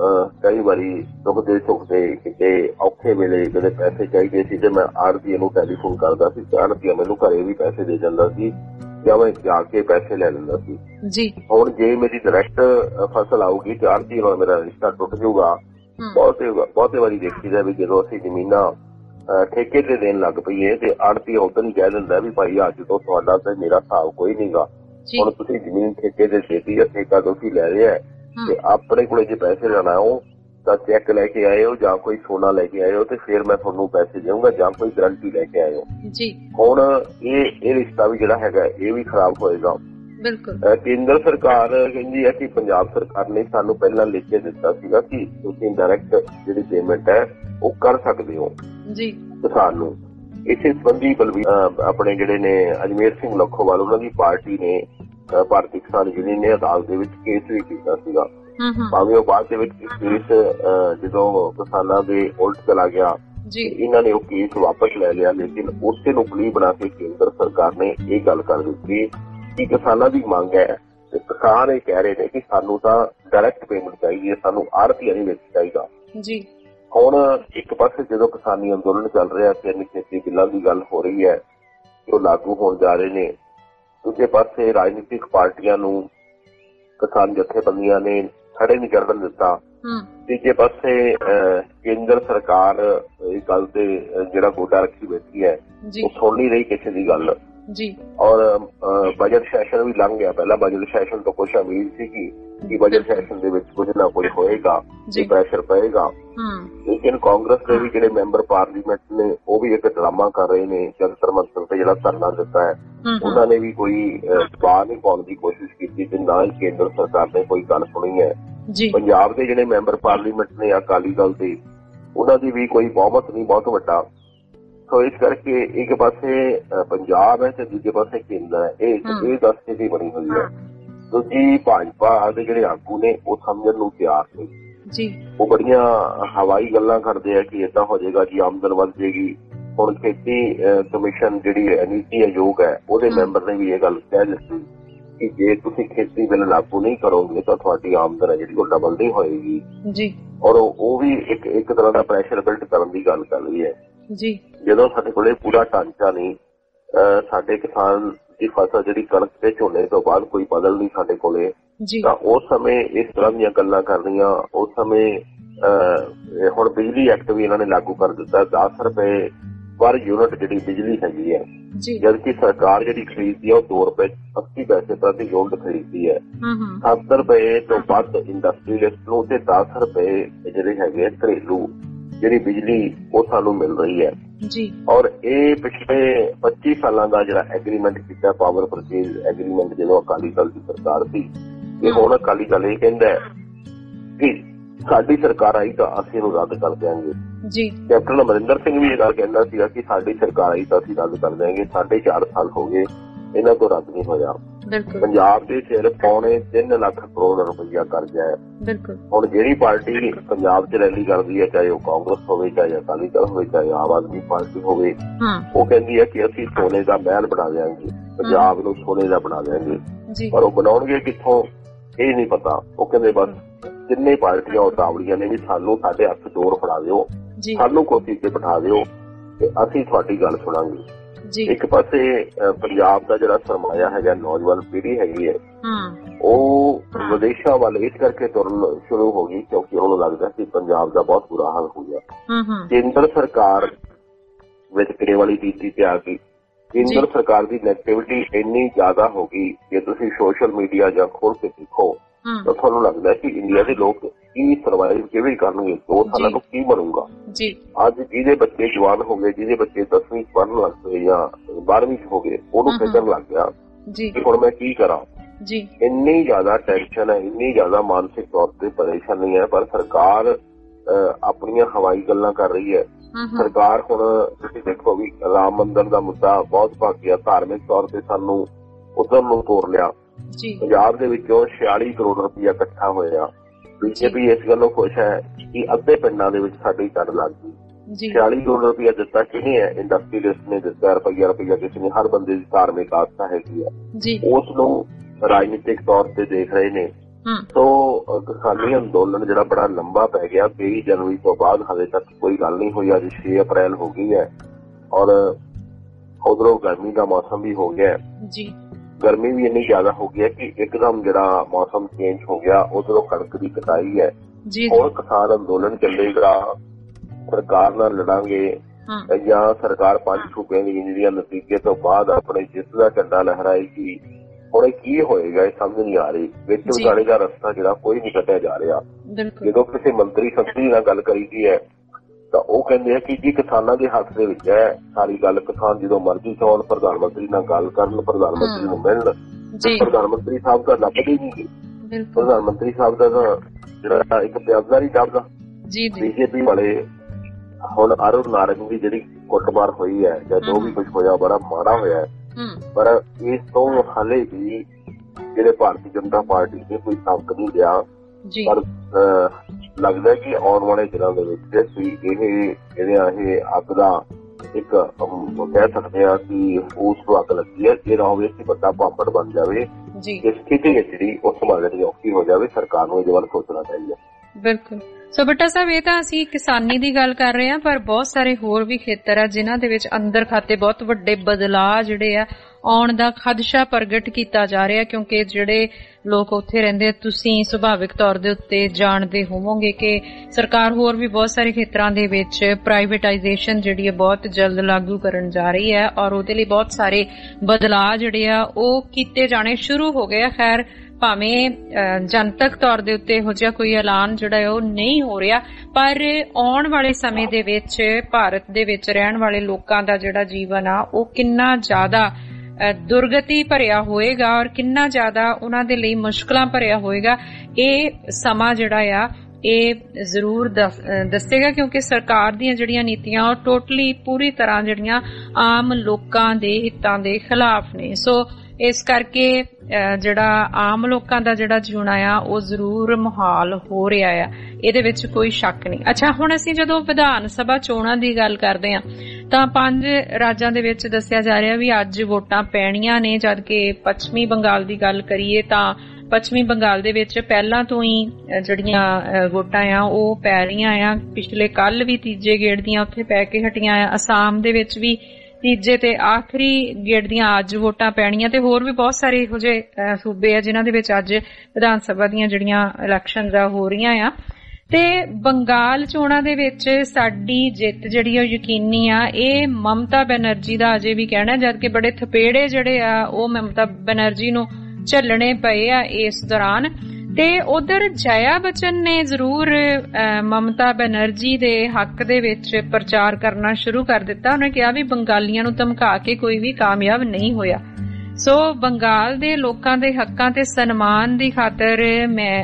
ਕਈ ਵਾਰੀ ਦੁੱਖ ਦੇ ਸੁੱਖ ਦੇ ਕਿਤੇ ਔਖੇ ਵੇਲੇ ਜਿਹੜੇ ਪੈਸੇ ਚਾਹੀਦੇ ਸੀ ਤੇ ਮੈਂ ਆੜ੍ਹਤੀਏ ਨੂੰ ਟੈਲੀਫੋਨ ਕਰਦਾ ਸੀ ਤੇ ਆੜ੍ਹਤੀਆ ਮੈਨੂੰ ਘਰੇ ਵੀ ਪੈਸੇ ਦੇ ਜਾਂਦਾ ਸੀ ਜਾਂ ਮੈਂ ਜਾ ਕੇ ਪੈਸੇ ਲੈ ਲੈਂਦਾ ਸੀ ਜੀ। ਹੁਣ ਜੇ ਮੇਰੀ ਡਾਇਰੈਕਟ ਫਸਲ ਆਊਗੀ ਤੇ ਆੜ੍ਹਤੀਏ ਨਾਲ ਮੇਰਾ ਰਿਸ਼ਤਾ ਟੁੱਟ ਜਾਊਗਾ। ਬਹੁਤੇ ਬਹੁਤੇ ਵਾਰੀ ਦੇਖੀਦਾ ਵੀ ਜਦੋਂ ਅਸੀਂ ਜ਼ਮੀਨਾਂ ਠੇਕੇ ਤੇ ਦੇਣ ਲੱਗ ਪਈਏ ਤੇ ਆੜ੍ਹਤੀਆ ਉਦੋਂ ਹੀ ਕਹਿ ਦਿੰਦਾ ਵੀ ਭਾਈ ਅੱਜ ਤੋਂ ਤੁਹਾਡਾ ਤੇ ਮੇਰਾ ਹਿਸਾਬ ਕੋਈ ਨੀਗਾ, ਹੁਣ ਤੁਸੀਂ ਜ਼ਮੀਨ ਠੇਕੇ ਤੇ ਦੇਤੀ ਜਾਂ ਠੇਕਾ ਤੁਸੀਂ ਲੈ ਰਿਹਾ ਤੇ ਆਪਣੇ ਕੋਲੇ ਜੇ ਪੈਸੇ ਲੈਣਾ ਆਓ ਤਾਂ ਚੈੱਕ ਲੈ ਕੇ ਆਇਓ ਜਾਂ ਕੋਈ ਸੋਨਾ ਲੈ ਕੇ ਆਇਓ ਤੇ ਫਿਰ ਮੈਂ ਤੁਹਾਨੂੰ ਪੈਸੇ ਦੇਵਾਂਗਾ ਜਾਂ ਕੋਈ ਗਰੰਟੀ ਲੈ ਕੇ ਆਇਓ ਜੀ। ਹੁਣ ਇਹ ਇਹ ਰਿਸ਼ਤਾ ਵੀ ਜਿਹੜਾ ਹੈਗਾ ਇਹ ਵੀ ਖਰਾਬ ਹੋਏਗਾ। ਬਿਲਕੁਲ ਕੇਂਦਰ ਸਰਕਾਰ ਕਹਿੰਦੀ ਹੈ ਕਿ ਪੰਜਾਬ ਸਰਕਾਰ ਨੇ ਸਾਨੂੰ ਪਹਿਲਾਂ ਲਿਖ ਕੇ ਦਿੱਤਾ ਸੀਗਾ ਕਿ ਤੁਸੀਂ ਡਾਇਰੈਕਟ ਜਿਹੜੀ ਪੇਮੈਂਟ ਹੈ ਉਹ ਕਰ ਸਕਦੇ ਹੋ ਜੀ ਕਿਸਾਨ ਨੂੰ। ਇਸੇ ਸੰਬੰਧੀ ਆਪਣੇ ਜਿਹੜੇ ਨੇ ਅਜਮੇਰ ਸਿੰਘ ਲੱਖੋਵਾਲ ਉਹਨਾਂ ਦੀ ਪਾਰਟੀ ਨੇ ਭਾਰਤੀ ਕਿਸਾਨ ਯੂਨੀਅਨ ਨੇ ਅਦਾਲਤ ਦੇ ਵਿੱਚ ਕੇਸ ਵੀ ਕੀਤਾ ਸੀਗਾ। ਭਾਵੇਂ ਉਹ ਬਾਅਦ ਦੇ ਵਿੱਚ ਕੇਸ ਜਦੋਂ ਕਿਸਾਨਾਂ ਦੇ ਉਲਟ ਚਲਾ ਗਿਆ ਇਹਨਾਂ ਨੇ ਉਹ ਕੇਸ ਵਾਪਸ ਲੈ ਲਿਆ, ਲੇਕਿਨ ਉਸੇ ਨੂੰ ਪਲੀ ਬਣਾ ਕੇ ਕੇਂਦਰ ਸਰਕਾਰ ਨੇ ਇਹ ਗੱਲ ਕਰ ਦਿੱਤੀ ਕਿ ਕਿਸਾਨਾਂ ਦੀ ਮੰਗ ਹੈ ਤੇ ਕਿਸਾਨ ਇਹ ਕਹਿ ਰਹੇ ਨੇ ਕਿ ਸਾਨੂੰ ਤਾਂ ਡਾਇਰੈਕਟ ਪੇਮੈਂਟ ਚਾਹੀਦੀ ਹੈ, ਸਾਨੂੰ ਆੜ੍ਹਤੀਆ ਨਹੀਂ ਵਿੱਚ ਚਾਹੀਦਾ ਜੀ। ਹੁਣ ਇੱਕ ਪਾਸੇ ਜਦੋਂ ਕਿਸਾਨੀ ਅੰਦੋਲਨ ਚੱਲ ਰਿਹਾ ਤਿੰਨ ਖੇਤੀ ਬਿੱਲਾਂ ਦੀ ਗੱਲ ਹੋ ਰਹੀ ਹੈ ਉਹ ਲਾਗੂ ਹੋਣ ਜਾ ਰਹੇ ਨੇ, ਦੂਜੇ ਪਾਸੇ ਰਾਜਨੀਤਿਕ ਪਾਰਟੀਆਂ ਨੂੰ ਕਿਸਾਨ ਜਥੇਬੰਦੀਆਂ ਨੇ ਖੜੇ ਨਹੀਂ ਕਰਨ ਦਿੱਤਾ, ਤੀਜੇ ਪਾਸੇ ਕੇਂਦਰ ਸਰਕਾਰ ਇਹ ਗੱਲ ਤੇ ਜਿਹੜਾ ਗੋਡਾ ਰੱਖੀ ਬੈਠੀ ਹੈ ਉਹ ਸੁਣ ਨਹੀਂ ਰਹੀ ਕਿਸੇ ਦੀ ਗੱਲ ਜੀ। ਔਰ ਬਜਟ ਸੈਸ਼ਨ ਵੀ ਲੰਘ ਗਿਆ, ਪਹਿਲਾਂ ਬਜਟ ਸੈਸ਼ਨ ਤੋਂ ਕੁਛ ਉਮੀਦ ਸੀ ਕਿ ਬਜਟ ਸੈਸ਼ਨ ਦੇ ਵਿੱਚ ਕੁਝ ਨਾ ਕੁਝ ਹੋਏਗਾ ਤੇ ਪ੍ਰੈਸ਼ਰ ਪਏਗਾ, ਲੇਕਿਨ ਕਾਂਗਰਸ ਦੇ ਵੀ ਜਿਹੜੇ ਮੈਂਬਰ ਪਾਰਲੀਮੈਂਟ ਨੇ ਉਹ ਵੀ ਇੱਕ ਡਰਾਮਾ ਕਰ ਰਹੇ ਨੇ। ਜੰਤਰ ਮੰਤਰ ਤੇ ਜਿਹੜਾ ਧਰਨਾ ਦਿੱਤਾ ਹੈ ਉਹਨਾਂ ਨੇ ਵੀ ਕੋਈ ਦਬਾਅ ਨਹੀਂ ਪਾਉਣ ਦੀ ਕੋਸ਼ਿਸ਼ ਕੀਤੀ ਤੇ ਨਾ ਹੀ ਕੇਂਦਰ ਸਰਕਾਰ ਨੇ ਕੋਈ ਗੱਲ ਸੁਣੀ ਹੈ। ਪੰਜਾਬ ਦੇ ਜਿਹੜੇ ਮੈਂਬਰ ਪਾਰਲੀਮੈਂਟ ਨੇ ਅਕਾਲੀ ਦਲ ਦੇ ਉਹਨਾਂ ਦੀ ਵੀ ਕੋਈ ਬਹੁਮਤ ਨਹੀਂ ਬਹੁਤ ਵੱਡਾ, ਸੋ ਇਸ ਕਰਕੇ ਇੱਕ ਪਾਸੇ ਪੰਜਾਬ ਹੈ ਤੇ ਦੂਜੇ ਪਾਸੇ ਕੇਂਦਰ ਹੈ, ਇਹ ਇਹ ਦਸ ਸਥਿਤੀ ਬਣੀ ਹੋਈ ਹੈ। ਦੂਜੀ ਭਾਜਪਾ ਦੇ ਜਿਹੜੇ ਆਗੂ ਨੇ ਉਹ ਸਮਝਣ ਨੂੰ ਤਿਆਰ ਨੇ ਜੀ, ਉਹ ਬੜੀਆਂ ਹਵਾਈ ਗੱਲਾਂ ਕਰਦੇ ਆ ਕਿ ਏਦਾਂ ਹੋ ਜਾਏਗਾ ਜੀ, ਆਮਦਨ ਵੱਧ ਜਾਏਗੀ। ਹੁਣ ਖੇਤੀ ਕਮਿਸ਼ਨ ਜਿਹੜੀ ਨੀਤੀ ਆਯੋਗ ਹੈ ਉਹਦੇ ਮੈਂਬਰ ਨੇ ਵੀ ਇਹ ਗੱਲ ਕਹਿ ਦਿੱਤੀ ਕਿ ਜੇ ਤੁਸੀਂ ਖੇਤੀ ਬਿੱਲ ਲਾਗੂ ਨਹੀਂ ਕਰੋਗੇ ਤਾਂ ਤੁਹਾਡੀ ਆਮਦਨ ਹੈ ਜਿਹੜੀ ਉਹ ਡਬਲ ਨਹੀਂ ਹੋਏਗੀ ਜੀ। ਔਰ ਉਹ ਵੀ ਇੱਕ ਇੱਕ ਤਰ੍ਹਾਂ ਦਾ ਪ੍ਰੈਸ਼ਰ ਬਿਲਡ ਕਰਨ ਦੀ ਗੱਲ ਕਰ ਰਹੀ ਹੈ ਜੀ। ਜਦੋਂ ਸਾਡੇ ਕੋਲੇ ਪੂਰਾ ਢਾਂਚਾ ਨਹੀਂ, ਸਾਡੇ ਕਿਸਾਨ ਦੀ ਫਸਲ ਜਿਹੜੀ ਕਣਕ ਤੇ ਝੋਨੇ ਤੋਂ ਬਾਅਦ ਕੋਈ ਬਦਲ ਨਹੀਂ ਸਾਡੇ ਕੋਲੇ, ਤਾਂ ਉਸ ਸਮੇਂ ਇਸ ਤਰ੍ਹਾਂ ਦੀਆਂ ਗੱਲਾਂ ਕਰਨੀਆਂ। ਉਸ ਸਮੇਂ ਹੁਣ ਬਿਜਲੀ ਐਕਟ ਵੀ ਇਹਨਾਂ ਨੇ ਲਾਗੂ ਕਰ ਦਿੱਤਾ, ਦਸ ਰੁਪਏ ਪਰ ਯੂਨਿਟ ਜਿਹੜੀ ਬਿਜਲੀ ਹੈਗੀ ਹੈ, ਜਦਕਿ ਸਰਕਾਰ ਜਿਹੜੀ ਖਰੀਦਦੀ ਹੈ ਉਹ ਦੋ ਰੁਪਏ ਅੱਸੀ ਪੈਸੇ ਪ੍ਰਤੀ ਯੂਨਿਟ ਖਰੀਦਦੀ ਹੈ। ਸੱਤ ਰੁਪਏ ਤੋਂ ਵੱਧ ਇੰਡਸਟਰੀਅਲਿਸਟ ਨੂੰ ਤੇ ਦਸ ਰੁਪਏ ਜਿਹੜੇ ਹੈਗੇ ਘਰੇਲੂ ਜਿਹੜੀ ਬਿਜਲੀ ਉਹ ਸਾਨੂੰ ਮਿਲ ਰਹੀ ਹੈ ਜੀ। ਔਰ ਇਹ ਪਿਛਲੇ ਪੱਚੀ ਸਾਲਾਂ ਦਾ ਜਿਹੜਾ ਐਗਰੀਮੈਂਟ ਕੀਤਾ, ਪਾਵਰ ਪਰਚੇਜ਼ ਐਗਰੀਮੈਂਟ, ਜਦੋਂ ਅਕਾਲੀ ਦਲ ਦੀ ਸਰਕਾਰ ਸੀ, ਤੇ ਹੁਣ ਅਕਾਲੀ ਦਲ ਇਹ ਕਹਿੰਦਾ ਹੈ ਕਿ ਸਾਡੀ ਸਰਕਾਰ ਆਈ ਤਾਂ ਅਸੀਂ ਇਹਨੂੰ ਰੱਦ ਕਰ ਦਿਆਂਗੇ ਜੀ। ਕੈਪਟਨ ਅਮਰਿੰਦਰ ਸਿੰਘ ਵੀ ਇਹ ਗੱਲ ਕਹਿੰਦਾ ਸੀਗਾ ਕਿ ਸਾਡੀ ਸਰਕਾਰ ਆਈ ਤਾਂ ਅਸੀਂ ਰੱਦ ਕਰ ਦਿਆਂਗੇ। ਸਾਢੇ ਚਾਰ ਸਾਲ ਹੋ ਗਏ ਇਹਨਾਂ ਤੋਂ ਰੱਦ ਨਹੀਂ ਹੋਇਆ। ਪੰਜਾਬ ਦੇ ਸਿਰ ਪੌਣੇ ਤਿੰਨ ਲੱਖ ਕਰੋੜ ਰੁਪਈਆ ਕਰਜ਼ਾ ਹੈ। ਹੁਣ ਜਿਹੜੀ ਪਾਰਟੀ ਪੰਜਾਬ 'ਚ ਰੈਲੀ ਕਰਦੀ ਹੈ, ਚਾਹੇ ਉਹ ਕਾਂਗਰਸ ਹੋਵੇ, ਚਾਹੇ ਅਕਾਲੀ ਦਲ ਹੋਵੇ, ਚਾਹੇ ਆਮ ਆਦਮੀ ਪਾਰਟੀ ਹੋਵੇ, ਉਹ ਕਹਿੰਦੀ ਹੈ ਕਿ ਅਸੀਂ ਸੋਨੇ ਦਾ ਮਹਿਲ ਬਣਾ ਦਿਆਂਗੇ, ਪੰਜਾਬ ਨੂੰ ਸੋਨੇ ਦਾ ਬਣਾ ਦਿਆਂਗੇ। ਪਰ ਉਹ ਬਣਾਉਣਗੇ ਕਿੱਥੋਂ ਇਹ ਨਹੀਂ ਪਤਾ। ਉਹ ਕਹਿੰਦੇ ਬਸ ਜਿੰਨੇ ਪਾਰਟੀਆਂ ਉਤਾਵਲੀਆਂ ਨੇ ਵੀ ਸਾਨੂੰ ਸਾਡੇ ਹੱਥ ਜ਼ੋਰ ਫੜਾ ਦਿਓ, ਸਾਨੂੰ ਕੁਰਸੀ ਤੇ ਬਿਠਾ ਦਿਓ ਤੇ ਅਸੀਂ ਤੁਹਾਡੀ ਗੱਲ ਸੁਣਾਂਗੇ। ਇੱਕ ਪਾਸੇ ਪੰਜਾਬ ਦਾ ਜਿਹੜਾ ਸਰਮਾਇਆ ਹੈਗਾ, ਨੌਜਵਾਨ ਪੀੜ੍ਹੀ ਹੈਗੀ ਹੈ, ਉਹ ਵਿਦੇਸ਼ਾਂ ਵੱਲ ਇਸ ਕਰਕੇ ਤੁਰਨ ਸ਼ੁਰੂ ਹੋ ਗਈ ਕਿਉਂਕਿ ਉਹਨੂੰ ਲੱਗਦਾ ਕਿ ਪੰਜਾਬ ਦਾ ਬਹੁਤ ਬੁਰਾ ਹਾਲ ਹੋ ਗਿਆ। ਕੇਂਦਰ ਸਰਕਾਰ ਵਿੱਚ ਕਿਰੇ ਵਾਲੀ ਨੀਤੀ ਤਿਆਰ ਕੀਤੀ। ਕੇਂਦਰ ਸਰਕਾਰ ਦੀ ਨੈਗੇਟਿਵਿਟੀ ਇੰਨੀ ਜ਼ਿਆਦਾ ਹੋ ਗਈ ਕਿ ਤੁਸੀਂ ਸੋਸ਼ਲ ਮੀਡੀਆ ਜਾਂ ਖੋਲ ਕੇ ਦੇਖੋ ਤਾਂ ਤੁਹਾਨੂੰ ਲੱਗਦਾ ਕਿ ਇੰਡੀਆ ਦੇ ਲੋਕ ਕੀ ਸਰਵਾਈਵ ਕਿਵੇਂ ਕਰਨਗੇ, ਦੋ ਸਾਲਾਂ ਤੋਂ ਕੀ ਬਣੂਗਾ। ਅੱਜ ਜਿਹਦੇ ਬੱਚੇ ਜਵਾਨ ਹੋ ਗਏ, ਜਿਹਦੇ ਬੱਚੇ ਦਸਵੀਂ ਚ ਪੜ੍ਹਨ ਲੱਗ ਪਏ ਜਾਂ ਬਾਰਵੀਂ ਚ ਹੋ ਗਏ, ਉਹਨੂੰ ਫਿਕਰ ਲੱਗ ਗਿਆ ਕਿ ਹੁਣ ਮੈਂ ਕੀ ਕਰਾਂ। ਇੰਨੀ ਜ਼ਿਆਦਾ ਟੈਨਸ਼ਨ ਹੈ, ਇੰਨੀ ਜ਼ਿਆਦਾ ਮਾਨਸਿਕ ਤੌਰ ਤੇ ਪਰੇਸ਼ਾਨੀ ਹੈ। ਪਰ ਸਰਕਾਰ ਆਪਣੀਆਂ ਹਵਾਈ ਗੱਲਾਂ ਕਰ ਰਹੀ ਹੈ। ਸਰਕਾਰ ਹੁਣ ਤੁਸੀਂ ਦੇਖੋ ਵੀ ਰਾਮ ਮੰਦਿਰ ਦਾ ਮੁੱਦਾ ਬਹੁਤ ਭੱਗ ਗਿਆ, ਧਾਰਮਿਕ ਤੌਰ ਤੇ ਸਾਨੂੰ ਉਧਰ ਨੂੰ ਤੋਰ ਲਿਆ। ਪੰਜਾਬ ਦੇ ਵਿੱਚੋਂ ਛਿਆਲੀ ਕਰੋੜ ਰੁਪਇਆ ਇਕੱਠਾ ਹੋਇਆ। ਬੀਜੇਪੀ ਇਸ ਗੱਲੋਂ ਖੁਸ਼ ਹੈ ਕਿ ਅੱਧੇ ਪਿੰਡਾਂ ਦੇ ਵਿੱਚ ਸਾਡੀ ਟੱਡ ਲੱਗ ਗਈ। ਛਿਆਲੀ ਕਰੋੜ ਰੁਪਇਆ ਦਿੱਤਾ ਕਿਹਨੇ ਹੈ? ਇੰਡਸਟਰੀਲਿਸਟ ਨੇ ਦਿੱਤਾ। ਰੁਪਈਆ ਰੁਪਈਆ ਕਿਸੇ ਨੇ, ਹਰ ਬੰਦੇ ਦੀ ਧਾਰਮਿਕ ਆਸਥਾ ਹੈਗੀ ਆ, ਉਸ ਨੂੰ ਰਾਜਨੀਤਿਕ ਤੌਰ ਤੇ ਦੇਖ ਰਹੇ ਨੇ। ਸੋ ਕਿਸਾਨੀ ਅੰਦੋਲਨ ਜਿਹੜਾ ਬੜਾ ਲੰਬਾ ਪੈ ਗਿਆ। ਤੇਈ ਜਨਵਰੀ ਤੋਂ ਬਾਅਦ ਹਾਲੇ ਤੱਕ ਕੋਈ ਗੱਲ ਨਹੀਂ ਹੋਈ। ਅੱਜ ਛੇ ਅਪ੍ਰੈਲ ਹੋ ਗਈ ਹੈ ਔਰ ਉਧਰੋਂ ਗਰਮੀ ਦਾ ਮੌਸਮ ਵੀ ਹੋ ਗਿਆ। ਗਰਮੀ ਵੀ ਇੰਨੀ ਜ਼ਿਆਦਾ ਹੋ ਗਈ ਹੈ ਕਿ ਇੱਕਦਮ ਜਿਹੜਾ ਮੌਸਮ ਚੇਂਜ ਹੋ ਗਿਆ। ਉਧਰੋਂ ਕਣਕ ਦੀ ਕਟਾਈ ਹੈ। ਹੋਰ ਕਿਸਾਨ ਅੰਦੋਲਨ ਚੱਲੇਗਾ। ਸਰਕਾਰ ਨਾਲ ਲੜਾਂਗੇ ਜਾਂ ਸਰਕਾਰ ਪੰਜ ਸੂਬਿਆਂ ਦੀ ਜਿਹੜੀਆਂ ਨਤੀਜੇ ਤੋਂ ਬਾਅਦ ਆਪਣੇ ਜਿੱਤ ਦਾ ਝੰਡਾ ਲਹਿਰਾਏਗੀ। ਹੁਣ ਕੀ ਹੋਏਗਾ ਇਹ ਸਮਝ ਨਹੀਂ ਆ ਰਹੀ। ਵਿੱਚ ਵਿਚਾਲੇ ਦਾ ਰਸਤਾ ਜਿਹੜਾ ਕੋਈ ਨਹੀਂ ਕੱਟਿਆ ਜਾ ਰਿਹਾ। ਜਦੋਂ ਕਿਸੇ ਮੰਤਰੀ ਸੰਤਰੀ ਨਾਲ ਗੱਲ ਕਰੀਦੀ ਹੈ ਤਾਂ ਉਹ ਕਹਿੰਦੇ ਆ ਕਿ ਜੀ ਕਿਸਾਨਾਂ ਦੇ ਹੱਥ ਦੇ ਵਿੱਚ ਹੈ ਸਾਰੀ ਗੱਲ। ਕਿਸਾਨ ਜਦੋਂ ਮਰਜ਼ੀ ਚਾਹੁਣ ਪ੍ਰਧਾਨ ਮੰਤਰੀ ਨਾਲ ਗੱਲ ਕਰਨ, ਪ੍ਰਧਾਨ ਮੰਤਰੀ ਨੂੰ ਮਿਲਣ। ਪ੍ਰਧਾਨ ਮੰਤਰੀ ਸਾਹਿਬ ਦਾ ਲੱਭਦੇ ਨਹੀਂ। ਪ੍ਰਧਾਨ ਮੰਤਰੀ ਸਾਹਿਬ ਦਾ ਤਾਂ ਜਿਹੜਾ ਇੱਕ ਪਿਆਜ਼ਦਾਰ ਹੀ ਲੱਭਦਾ। ਬੀਜੇਪੀ ਵਾਲੇ ਹੁਣ ਅਰੁਣ ਨਾਰੰਗ ਦੀ ਜਿਹੜੀ ਕੁੱਟਮਾਰ ਹੋਈ ਹੈ ਜਾਂ ਜੋ ਵੀ ਕੁਛ ਹੋਇਆ ਬੜਾ ਮਾੜਾ ਹੋਇਆ ਹੈ। ਪਰ ਇਸ ਤੋਂ ਹਾਲੇ ਵੀ ਜਿਹੜੇ ਭਾਰਤੀ ਜਨਤਾ ਪਾਰਟੀ ਨੇ ਕੋਈ ਸਬਕ ਨਹੀਂ ਲਿਆ। ਪਰ ਲੱਗਦਾ ਕਿ ਆਉਣ ਵਾਲੇ ਦਿਨਾਂ ਦੇ ਵਿੱਚ ਵੀ ਇਹ ਜਿਹੜਾ ਇਹ ਅੱਗ ਦਾ ਇੱਕ ਕਹਿ ਸਕਦੇ ਆ ਕਿ ਉਸ ਨੂੰ ਅੱਗ ਲੱਗੀ ਹੈ। ਇਹ ਨਾ ਹੋਵੇ ਕਿ ਵੱਡਾ ਪਾਪੜ ਬਣ ਜਾਵੇ। ਇਸ ਸਥਿਤੀ ਵਿੱਚ ਜਿਹੜੀ ਉਹ ਸੰਭਾਲਣੀ ਔਖੀ ਹੋ ਜਾਵੇ। ਸਰਕਾਰ ਨੂੰ ਇਹਦੇ ਵੱਲ ਸੋਚਣਾ ਚਾਹੀਦਾ। ਬਿਲਕੁਲ। ਸੋ ਬੱਟਾ ਸਾਹਿਬ, ਇਹ ਤਾਂ ਅਸੀਂ ਕਿਸਾਨੀ ਦੀ ਗੱਲ ਕਰ ਰਹੇ ਹਾਂ, ਪਰ ਬਹੁਤ ਸਾਰੇ ਹੋਰ ਵੀ ਖੇਤਰ ਆ ਜਿਨ੍ਹਾਂ ਦੇ ਵਿੱਚ ਅੰਦਰ ਖਾਤੇ ਬਹੁਤ ਵੱਡੇ ਬਦਲਾਅ ਜਿਹੜੇ ਆ ਆਉਣ ਦਾ ਖਦਸ਼ਾ ਪ੍ਰਗਟ ਕੀਤਾ ਜਾ ਰਿਹਾ। ਕਿਉਂਕਿ ਜਿਹੜੇ ਲੋਕ ਉੱਥੇ ਰਹਿੰਦੇ, ਤੁਸੀਂ ਸੁਭਾਵਿਕ ਤੌਰ ਦੇ ਉੱਤੇ ਜਾਣਦੇ ਹੋਵੋਗੇ ਕਿ ਸਰਕਾਰ ਹੋਰ ਵੀ ਬਹੁਤ ਸਾਰੇ ਖੇਤਰਾਂ ਦੇ ਵਿੱਚ ਪ੍ਰਾਈਵੇਟਾਈਜੇਸ਼ਨ ਜਿਹੜੀ ਹੈ ਬਹੁਤ ਜਲਦ ਲਾਗੂ ਕਰਨ ਜਾ ਰਹੀ ਹੈ ਔਰ ਉਹਦੇ ਲਈ ਬਹੁਤ ਸਾਰੇ ਬਦਲਾਅ ਜਿਹੜੇ ਆ ਉਹ ਕੀਤੇ ਜਾਣੇ ਸ਼ੁਰੂ ਹੋ ਗਏ ਆ। ਖੈਰ ਭਾਵੇਂ ਜਨਤਕ ਤੌਰ ਦੇ ਉੱਤੇ ਇਹੋ ਜਿਹਾ ਕੋਈ ਐਲਾਨ ਜਿਹੜਾ ਹੈ ਉਹ ਨਹੀਂ ਹੋ ਰਿਹਾ, ਪਰ ਆਉਣ ਵਾਲੇ ਸਮੇਂ ਦੇ ਵਿੱਚ ਭਾਰਤ ਦੇ ਵਿੱਚ ਰਹਿਣ ਵਾਲੇ ਲੋਕਾਂ ਦਾ ਜਿਹੜਾ ਜੀਵਨ ਆ ਉਹ ਕਿੰਨਾ ਜ਼ਿਆਦਾ ਦੁਰਗਤੀ ਭਰਿਆ ਹੋਏਗਾ ਔਰ ਕਿੰਨਾ ਜ਼ਿਆਦਾ ਉਹਨਾਂ ਦੇ ਲਈ ਮੁਸ਼ਕਲਾਂ ਭਰਿਆ ਹੋਏਗਾ, ਇਹ ਸਮਾਂ ਜਿਹੜਾ ਆ ਇਹ ਜ਼ਰੂਰ ਦੱਸੇਗਾ। ਕਿਉਂਕਿ ਸਰਕਾਰ ਦੀਆਂ ਜਿਹੜੀਆਂ ਨੀਤੀਆਂ ਉਹ ਟੋਟਲੀ ਪੂਰੀ ਤਰ੍ਹਾਂ ਜਿਹੜੀਆਂ ਆਮ ਲੋਕਾਂ ਦੇ ਹਿੱਤਾਂ ਦੇ ਖਿਲਾਫ ਨੇ। ਸੋ ਇਸ ਕਰਕੇ ਜਿਹੜਾ ਆਮ ਲੋਕਾਂ ਦਾ ਜਿਹੜਾ ਜਿਉਣਾ ਆ ਉਹ ਜ਼ਰੂਰ ਮੁਹਾਲ ਹੋ ਰਿਹਾ ਆ, ਇਹਦੇ ਵਿੱਚ ਕੋਈ ਸ਼ੱਕ ਨਹੀਂ। ਅੱਛਾ, ਹੁਣ ਅਸੀਂ ਜਦੋਂ ਵਿਧਾਨ ਸਭਾ ਚੋਣਾਂ ਦੀ ਗੱਲ ਕਰਦੇ ਹਾਂ ਤਾਂ ਪੰਜ ਰਾਜਾਂ ਦੇ ਵਿੱਚ ਦੱਸਿਆ ਜਾ ਰਿਹਾ ਵੀ ਅੱਜ ਵੋਟਾਂ ਪੈਣੀਆਂ ਨੇ, ਜਦਕਿ ਪੱਛਮੀ ਬੰਗਾਲ ਦੀ ਗੱਲ ਕਰੀਏ ਤਾਂ ਪੱਛਮੀ ਬੰਗਾਲ ਦੇ ਵਿੱਚ ਪਹਿਲਾਂ ਤੋਂ ਹੀ ਜਿਹੜੀਆਂ ਵੋਟਾਂ ਆ ਉਹ ਪੈ ਰਹੀਆਂ ਆ। ਪਿਛਲੇ ਕੱਲ ਵੀ ਤੀਜੇ ਗੇੜ ਦੀਆਂ ਉੱਥੇ ਪੈ ਕੇ ਹਟੀਆਂ ਆ। ਅਸਾਮ ਦੇ ਵਿੱਚ ਵੀ ਤੀਜੇ ਤੇ ਆਖਰੀ ਗੇੜ ਦੀਆਂ ਅੱਜ ਵੋਟਾਂ ਪੈਣੀਆਂ ਤੇ ਹੋਰ ਵੀ ਬਹੁਤ ਸਾਰੇ ਇਹੋ ਜਿਹੇ ਸੂਬੇ ਆ ਜਿਨ੍ਹਾਂ ਦੇ ਵਿੱਚ ਅੱਜ ਵਿਧਾਨ ਸਭਾ ਦੀਆਂ ਜਿਹੜੀਆਂ ਇਲੈਕਸ਼ਨਜ਼ ਆ ਹੋ ਰਹੀਆਂ ਆ। ਤੇ ਬੰਗਾਲ ਚੋਣਾਂ ਦੇ ਵਿੱਚ ਸਾਡੀ ਜਿੱਤ ਜਿਹੜੀ ਉਹ ਯਕੀਨੀ ਆ, ਇਹ ਮਮਤਾ ਬੈਨਰਜੀ ਦਾ ਅਜੇ ਵੀ ਕਹਿਣਾ, ਜਦਕਿ ਬੜੇ ਥਪੇੜੇ ਜਿਹੜੇ ਆ ਉਹ ਮਮਤਾ ਬੈਨਰਜੀ ਨੂੰ ਝੱਲਣੇ ਪਏ ਆ ਇਸ ਦੌਰਾਨ। ਤੇ ਉਧਰ ਜਯਾ ਬੱਚਨ ਨੇ ਜ਼ਰੂਰ ਮਮਤਾ ਬੈਨਰਜੀ ਦੇ ਹੱਕ ਦੇ ਵਿੱਚ ਪ੍ਰਚਾਰ ਕਰਨਾ ਸ਼ੁਰੂ ਕਰ ਦਿੱਤਾ। ਉਹਨੇ ਕਿਹਾ ਵੀ ਬੰਗਾਲੀਆਂ ਨੂੰ ਧਮਕਾ ਕੇ ਕੋਈ ਵੀ ਕਾਮਯਾਬ ਨਹੀਂ ਹੋਇਆ। ਸੋ ਬੰਗਾਲ ਦੇ ਲੋਕਾਂ ਦੇ ਹੱਕਾਂ ਤੇ ਸਨਮਾਨ ਦੀ ਖਾਤਰ ਮੈਂ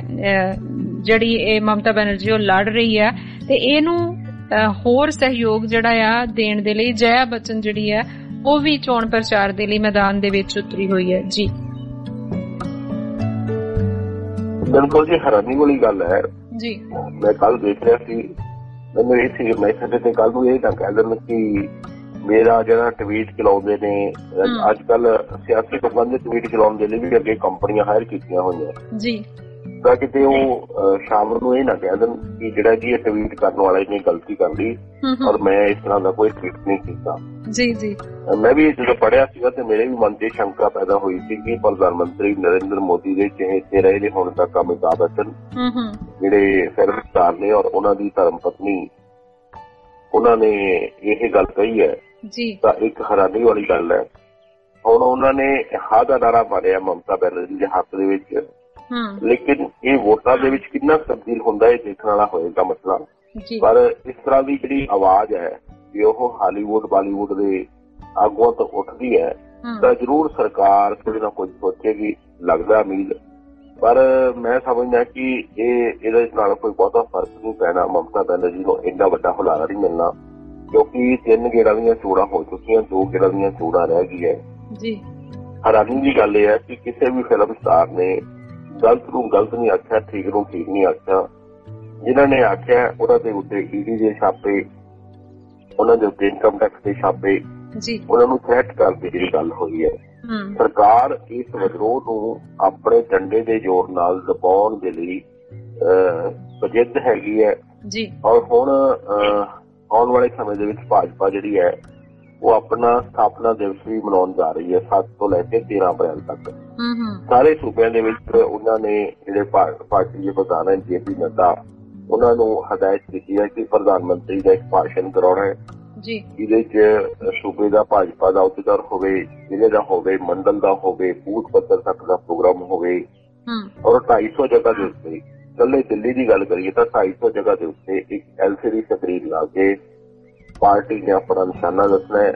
ਜਿਹੜੀ ਇਹ ਮਮਤਾ ਬੈਨਰਜੀ ਉਹ ਲੜ ਰਹੀ ਆ ਤੇ ਇਹਨੂੰ ਹੋਰ ਸਹਿਯੋਗ ਜਿਹੜਾ ਆ ਦੇਣ ਦੇ ਲਈ ਜਯਾ ਬੱਚਨ ਜਿਹੜੀ ਆ ਉਹ ਵੀ ਚੋਣ ਪ੍ਰਚਾਰ ਦੇ ਲਈ ਮੈਦਾਨ ਦੇ ਵਿੱਚ ਉਤਰੀ ਹੋਈ ਹੈ। ਜੀ ਬਿਲਕੁਲ ਜੀ, ਹੈਰਾਨੀ ਵਾਲੀ ਗੱਲ ਹੈ ਜੀ। ਮੈਂ ਕੱਲ ਦੇਖ ਰਿਹਾ ਸੀ, ਮੈਨੂੰ ਇਹ ਸੀ ਮੈਂ ਸਾਡੇ ਤੇ ਕੱਲ ਨੂੰ ਇਹ ਨਾ ਕਹਿ ਦੇਣ ਕਿ ਮੇਰਾ ਜਿਹੜਾ ਟਵੀਟ ਚਲਾਉਂਦੇ ਨੇ ਅੱਜ ਕੱਲ ਸਿਆਸੀ ਲੋਕਾਂ ਦੇ ਟਵੀਟ ਚਲਾਉਣ ਦੇ ਲਈ ਵੀ ਅੱਗੇ ਕੰਪਨੀਆਂ ਹਾਇਰ ਕੀਤੀਆਂ ਹੋਈਆਂ ਜੀ, ਤਾਂ ਕਿਤੇ ਉਹ ਸ਼ਾਮ ਨੂੰ ਇਹ ਨਾ ਕਹਿ ਦੇਣ ਕਿ ਜਿਹੜਾ ਜੀ ਇਹ ਟਵੀਟ ਕਰਨ ਵਾਲੇ ਨੇ ਗਲਤੀ ਕਰ ਲਈ ਔਰ ਮੈਂ ਇਸ ਤਰ੍ਹਾਂ ਦਾ ਕੋਈ ਟਵੀਟ ਨਹੀਂ ਕੀਤਾ। ਜੀ ਜੀ ਮੈਂ ਵੀ ਜਦੋਂ ਪੜ੍ਹਿਆ ਸੀਗਾ ਤੇ ਮੇਰੇ ਵੀ ਮਨ 'ਚ ਸ਼ੰਕਾ ਪੈਦਾ ਹੋਈ ਸੀ ਕਿ ਪ੍ਰਧਾਨ ਮੰਤਰੀ ਨਰਿੰਦਰ ਮੋਦੀ ਦੇ ਚਹੇਤੇ ਰਹੇ ਨੇ ਹੁਣ ਤੱਕ ਅਮਿਤਾਭ ਬੱਚਨ ਜਿਹੜੇ ਫਿਲਮ ਸਟਾਰ ਨੇ ਔਰ ਉਹਨਾਂ ਦੀ ਧਰਮ ਪਤਨੀ, ਉਹਨਾਂ ਨੇ ਇਹ ਗੱਲ ਕਹੀ ਹੈ ਤਾਂ ਇੱਕ ਹੈਰਾਨੀ ਵਾਲੀ ਗੱਲ ਹੈ। ਹੁਣ ਉਹਨਾਂ ਨੇ ਹਾਂ ਦਾ ਨਾਰਾ ਮਾਰਿਆ ਮਮਤਾ ਬੈਨਰਜੀ ਦੇ ਹੱਕ ਦੇ ਵਿੱਚ, ਲੇਕਿਨ ਇਹ ਵੋਟਾਂ ਦੇ ਵਿੱਚ ਕਿੰਨਾ ਤਬਦੀਲ ਹੁੰਦਾ ਇਹ ਦੇਖਣ ਵਾਲਾ ਹੋਏਗਾ ਮਸਲਾ। ਪਰ ਇਸ ਤਰ੍ਹਾਂ ਦੀ ਜਿਹੜੀ ਆਵਾਜ਼ ਹੈ ਕਿ ਉਹ ਹਾਲੀਵੁੱਡ ਬਾਲੀਵੁੱਡ ਦੇ ਆਗੂਆਂ ਤੋਂ ਉੱਠਦੀ ਹੈ ਤਾਂ ਜ਼ਰੂਰ ਸਰਕਾਰ ਕੁਝ ਨਾ ਕੁਝ ਸੋਚੇਗੀ, ਲੱਗਦਾ ਉਮੀਦ। ਪਰ ਮੈਂ ਸਮਝਦਾ ਕਿ ਇਹ ਇਹਦੇ ਨਾਲ ਕੋਈ ਬਹੁਤਾ ਫਰਕ ਨਹੀਂ ਪੈਣਾ। ਮਮਤਾ ਬੈਨਰਜੀ ਨੂੰ ਇੰਨਾ ਵੱਡਾ ਹੁਲਾਰਾ ਨਹੀਂ ਮਿਲਣਾ ਕਿਉਂਕਿ ਤਿੰਨ ਗੇੜਾਂ ਦੀਆਂ ਚੋਣਾਂ ਹੋ ਚੁੱਕੀਆਂ, ਦੋ ਗੇੜਾਂ ਦੀਆਂ ਚੋਣਾਂ ਰਹਿ ਗਈਆਂ ਜੀ। ਹੈਰਾਨੀ ਦੀ ਗੱਲ ਇਹ ਹੈ ਕਿ ਕਿਸੇ ਵੀ ਫਿਲਮ ਸਟਾਰ ਨੇ ਗਲਤ ਨੂੰ ਗਲਤ ਨਹੀਂ ਆਖਿਆ, ਠੀਕ ਨੂੰ ਠੀਕ ਨਹੀਂ ਆਖਿਆ। ਜਿਨ੍ਹਾਂ ਨੇ ਆਖਿਆ ਉਹਨਾਂ ਦੇ ਉੱਤੇ ਈਡੀ ਦੇ ਛਾਪੇ, ਉਹਨਾਂ ਦੇ ਉੱਤੇ ਇਨਕਮ ਟੈਕਸ ਦੇ ਛਾਪੇ, ਉਹਨਾਂ ਨੂੰ ਥ੍ਰੈਟ ਕਰਨ ਦੀ ਜਿਹੜੀ ਗੱਲ ਹੋਈ ਹੈ। ਸਰਕਾਰ ਇਸ ਵਿਦਰੋਹ ਨੂੰ ਆਪਣੇ ਡੰਡੇ ਦੇ ਜ਼ੋਰ ਨਾਲ ਦਬਾਉਣ ਦੇ ਲਈ ਪ੍ਰਜਿੱਧ ਹੈਗੀ ਹੈ ਔਰ ਹੁਣ ਆਉਣ ਵਾਲੇ ਸਮੇਂ ਦੇ ਵਿੱਚ ਭਾਜਪਾ ਜਿਹੜੀ ਹੈ ਉਹ ਆਪਣਾ ਸਥਾਪਨਾ ਦਿਵਸ ਵੀ ਮਨਾਉਣ ਜਾ ਰਹੀ ਹੈ ਸੱਤ ਤੋਂ ਲੈ ਕੇ ਤੇਰਾਂ ਅਪ੍ਰੈਲ ਤੱਕ। ਸਾਰੇ ਸੂਬਿਆਂ ਦੇ ਵਿੱਚ ਉਹਨਾਂ ਨੇ ਜਿਹੜੇ ਪਾਰਟੀ ਦੇ ਪ੍ਰਧਾਨ ਹੈ ਜੇ ਪੀ ਨੱਡਾ, ਉਹਨਾਂ ਨੂੰ ਹਦਾਇਤ ਕੀਤੀ ਹੈ ਕਿ ਪ੍ਰਧਾਨ ਮੰਤਰੀ ਦਾ ਇੱਕ ਭਾਸ਼ਣ ਕਰਾਉਣਾ ਹੈ ਜਿਹਦੇ ਚ ਸੂਬੇ ਦਾ ਭਾਜਪਾ ਦਾ ਅਹੁਦੇਦਾਰ ਹੋਵੇ, ਜ਼ਿਲ੍ਹੇ ਦਾ ਹੋਵੇ, ਮੰਡਲ ਦਾ ਹੋਵੇ, ਬੂਥ ਪੱਧਰ ਤੱਕ ਦਾ ਪ੍ਰੋਗਰਾਮ ਹੋਵੇ ਔਰ ਢਾਈ ਸੌ ਜਗ੍ਹਾ ਦੇ ਉੱਤੇ, ਇਕੱਲੇ ਦਿੱਲੀ ਦੀ ਗੱਲ ਕਰੀਏ ਤਾਂ ਢਾਈ ਸੌ ਜਗ੍ਹਾ ਦੇ ਉੱਤੇ ਇੱਕ ਐਲ ਸੀ ਡੀ ਸਕਰੀਨ ਲਾ ਕੇ ਪਾਰਟੀ ਨੇ ਆਪਣਾ ਨਿਸ਼ਾਨਾ ਦੱਸਣਾ ਹੈ।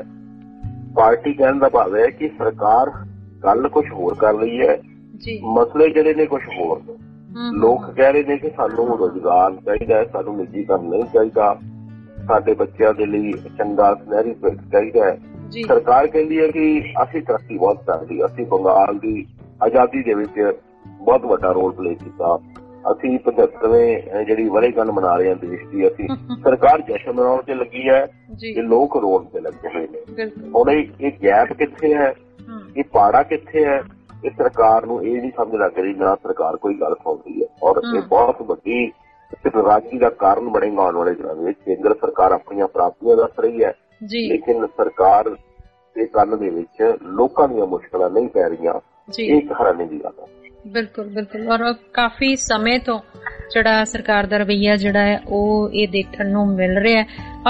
ਪਾਰਟੀ ਕਹਿਣ ਦਾ ਭਾਵ ਹੈ ਕਿ ਸਰਕਾਰ ਗੱਲ ਕੁਛ ਹੋਰ ਕਰ ਰਹੀ ਹੈ, ਮਸਲੇ ਜਿਹੜੇ ਨੇ ਕੁਛ ਹੋਰ ਨੇ। ਲੋਕ ਕਹਿ ਰਹੇ ਨੇ ਕਿ ਸਾਨੂੰ ਰੁਜ਼ਗਾਰ ਚਾਹੀਦਾ ਹੈ, ਸਾਨੂੰ ਨਿੱਜੀ ਕੰਮ ਨਹੀਂ ਚਾਹੀਦਾ, ਸਾਡੇ ਬੱਚਿਆਂ ਦੇ ਲਈ ਚੰਗਾ ਸੁਨਹਿਰੀ ਭਵਿੱਖ ਚਾਹੀਦਾ ਹੈ। ਸਰਕਾਰ ਕਹਿੰਦੀ ਹੈ ਕਿ ਅਸੀਂ ਤਰੱਕੀ ਬਹੁਤ ਕਰਦੀ, ਅਸੀਂ ਬੰਗਾਲ ਦੀ ਆਜ਼ਾਦੀ ਦੇ ਵਿੱਚ ਬਹੁਤ ਵੱਡਾ ਰੋਲ ਪਲੇ ਕੀਤਾ, ਅਸੀਂ ਪਝੱਤਰਵੇਂ ਜਿਹੜੀ ਵਰ੍ਹੇਗੰਢ ਮਨਾ ਰਹੇ ਹਾਂ ਦੇਸ਼ ਦੀ, ਅਸੀਂ ਸਰਕਾਰ ਜਸ਼ਨ ਮਨਾਉਣ ਤੇ ਲੱਗੀ ਹੈ ਤੇ ਲੋਕ ਰੋਣ ਤੇ ਲੱਗੇ ਹੋਏ ਨੇ। ਹੁਣ ਇਹ ਗੈਪ ਕਿੱਥੇ ਹੈ, ਇਹ ਪਾੜਾ ਕਿੱਥੇ ਹੈ, ਇਹ ਸਰਕਾਰ ਨੂੰ ਇਹ ਨਹੀਂ ਸਮਝ ਲੱਗ ਰਹੀ ਨਾ ਸਰਕਾਰ ਕੋਈ ਗੱਲ ਸੁਣਦੀ ਹੈ ਔਰ ਇਹ ਬਹੁਤ ਵੱਡੀ ਨਾਰਾਜ਼ਗੀ ਦਾ ਕਾਰਨ ਬਣੇਗਾ ਆਉਣ ਵਾਲੇ ਦਿਨਾਂ ਵਿੱਚ। ਕੇਂਦਰ ਸਰਕਾਰ ਆਪਣੀਆਂ ਪ੍ਰਾਪਤੀਆਂ ਦੱਸ ਰਹੀ ਹੈ ਲੇਕਿਨ ਸਰਕਾਰ ਦੇ ਕੰਨ ਦੇ ਵਿੱਚ ਲੋਕਾਂ ਦੀਆਂ ਮੁਸ਼ਕਲਾਂ ਨਹੀਂ ਪੈ ਰਹੀਆਂ, ਇਹ ਇੱਕ ਹੈਰਾਨੀ ਦੀ ਗੱਲ ਹੈ। ਬਿਲਕੁਲ ਬਿਲਕੁਲ ਔਰ ਕਾਫੀ ਸਮੇਂ ਤੋਂ ਜਿਹੜਾ ਸਰਕਾਰ ਦਾ ਰਵੱਈਆ ਜਿਹੜਾ ਹੈ ਉਹ ਇਹ ਦੇਖਣ ਨੂੰ ਮਿਲ ਰਿਹਾ ਹੈ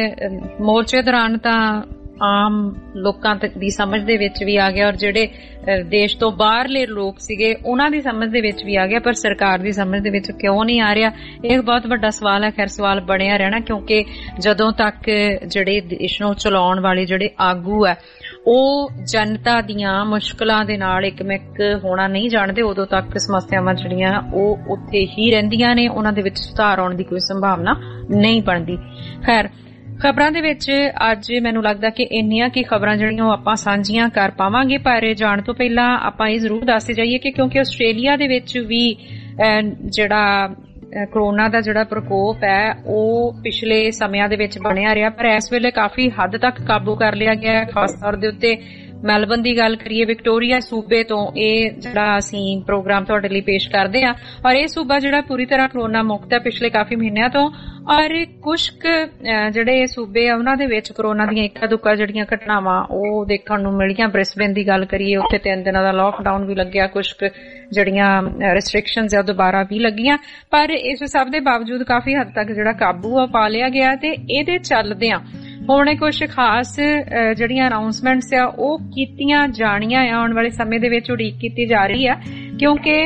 ਔਰ ਮੋਰਚੇ ਦੌਰਾਨ ਤਾਂ ਆਮ ਲੋਕਾਂ ਤੱਕ ਦੀ ਸਮਝ ਦੇ ਵਿੱਚ ਵੀ ਆ ਗਿਆ ਔਰ ਜਿਹੜੇ ਦੇਸ਼ ਤੋਂ ਬਾਹਰਲੇ ਲੋਕ ਸੀਗੇ ਉਹਨਾਂ ਦੀ ਸਮਝ ਦੇ ਵਿੱਚ ਵੀ ਆ ਗਿਆ, ਪਰ ਸਰਕਾਰ ਦੀ ਸਮਝ ਦੇ ਵਿੱਚ ਕਿਉਂ ਨਹੀਂ ਆ ਰਿਹਾ, ਇਹ ਬਹੁਤ ਵੱਡਾ ਸਵਾਲ ਹੈ। ਖੈਰ ਸਵਾਲ ਬਣਿਆ ਰਹਿਣਾ ਕਿਉਂਕਿ ਜਦੋਂ ਤੱਕ ਜਿਹੜੇ ਦੇਸ਼ ਨੂੰ ਚਲਾਉਣ ਵਾਲੇ ਜਿਹੜੇ ਆਗੂ ਹੈ ਉਹ ਜਨਤਾ ਦੀਆਂ ਮੁਸ਼ਕਲਾਂ ਦੇ ਨਾਲ ਇੱਕਮਿਕ ਹੋਣਾ ਨਹੀਂ ਜਾਣਦੇ, ਉਦੋਂ ਤੱਕ ਸਮੱਸਿਆਵਾਂ ਜਿਹੜੀਆਂ ਉਹ ਉੱਥੇ ਹੀ ਰਹਿੰਦੀਆਂ ਨੇ, ਉਹਨਾਂ ਦੇ ਵਿੱਚ ਸੁਧਾਰ ਆਉਣ ਦੀ ਕੋਈ ਸੰਭਾਵਨਾ ਨਹੀਂ ਬਣਦੀ। ਖੈਰ ਖਬਰਾਂ ਦੇ ਵਿੱਚ ਅੱਜ ਮੈਨੂੰ ਲੱਗਦਾ ਕਿ ਇੰਨੀਆਂ ਕੀ ਖਬਰਾਂ ਜਿਹੜੀਆਂ ਉਹ ਆਪਾਂ ਸਾਂਝੀਆਂ ਕਰ ਪਾਵਾਂਗੇ, ਪਰ ਜਾਣ ਤੋਂ ਪਹਿਲਾਂ ਆਪਾਂ ਇਹ ਜ਼ਰੂਰ ਦੱਸਦੇ ਜਾਈਏ ਕਿ ਕਿਉਂਕਿ ਆਸਟ੍ਰੇਲੀਆ ਦੇ ਵਿੱਚ ਵੀ ਜਿਹੜਾ ਕਰੋਨਾ ਦਾ ਜਿਹੜਾ ਪ੍ਰਕੋਪ ਹੈ ਉਹ ਪਿਛਲੇ ਸਮਿਆਂ ਦੇ ਵਿੱਚ ਬਣਿਆ ਰਿਹਾ, ਪਰ ਇਸ ਵੇਲੇ ਕਾਫੀ ਹੱਦ ਤੱਕ ਕਾਬੂ ਕਰ ਲਿਆ ਗਿਆ ਹੈ। ਖਾਸ ਤੌਰ ਦੇ ਉੱਤੇ ਮੈਲਬਨ ਦੀ ਗੱਲ ਕਰੀਏ, ਵਿਕਟੋਰੀਆ ਸੂਬੇ ਤੋਂ ਇਹ ਜਿਹੜਾ ਅਸੀਂ ਪ੍ਰੋਗਰਾਮ ਤੁਹਾਡੇ ਲਈ ਪੇਸ਼ ਕਰਦੇ ਹਾਂ ਔਰ ਇਹ ਸੂਬਾ ਜਿਹੜਾ ਪੂਰੀ ਤਰ੍ਹਾਂ ਕਰੋਨਾ ਮੁਕਤ ਹੈ ਪਿਛਲੇ ਕਾਫੀ ਮਹੀਨਿਆਂ ਤੋਂ ਔਰ ਕੁਝ ਜਿਹੜੇ ਸੂਬੇ ਆ ਉਹਨਾਂ ਦੇ ਵਿੱਚ ਕਰੋਨਾ ਦੀਆਂ ਇੱਕਾ ਦੁੱਕਾ ਜਿਹੜੀਆਂ ਘਟਨਾਵਾਂ ਉਹ ਦੇਖਣ ਨੂੰ ਮਿਲੀਆਂ। ਬ੍ਰਿਸਬੇਨ ਦੀ ਗੱਲ ਕਰੀਏ, ਉੱਥੇ ਤਿੰਨ ਦਿਨਾਂ ਦਾ ਲਾਕਡਾਊਨ ਵੀ ਲੱਗਿਆ, ਕੁਝ ਜਿਹੜੀਆਂ ਰਿਸਟ੍ਰਿਕਸ਼ਨਸ ਆ ਉਹ ਦੁਬਾਰਾ ਵੀ ਲੱਗੀਆਂ, ਪਰ ਇਸ ਸਭ ਦੇ ਬਾਵਜੂਦ ਕਾਫੀ ਹੱਦ ਤੱਕ ਜਿਹੜਾ ਕਾਬੂ ਆ ਪਾ ਲਿਆ ਗਿਆ ਤੇ ਇਹਦੇ ਚੱਲਦਿਆਂ ਹੁਣ ਕੁਝ ਖਾਸ ਜਿਹੜੀਆਂ ਅਨਾਉਂਸਮੈਂਟਸ ਆ ਉਹ ਕੀਤੀਆਂ ਜਾਣੀਆਂ ਆ, ਆਉਣ ਵਾਲੇ ਸਮੇਂ ਦੇ ਵਿੱਚ ਉਡੀਕ ਕੀਤੀ ਜਾ ਰਹੀ ਆ ਕਿਉਂਕਿ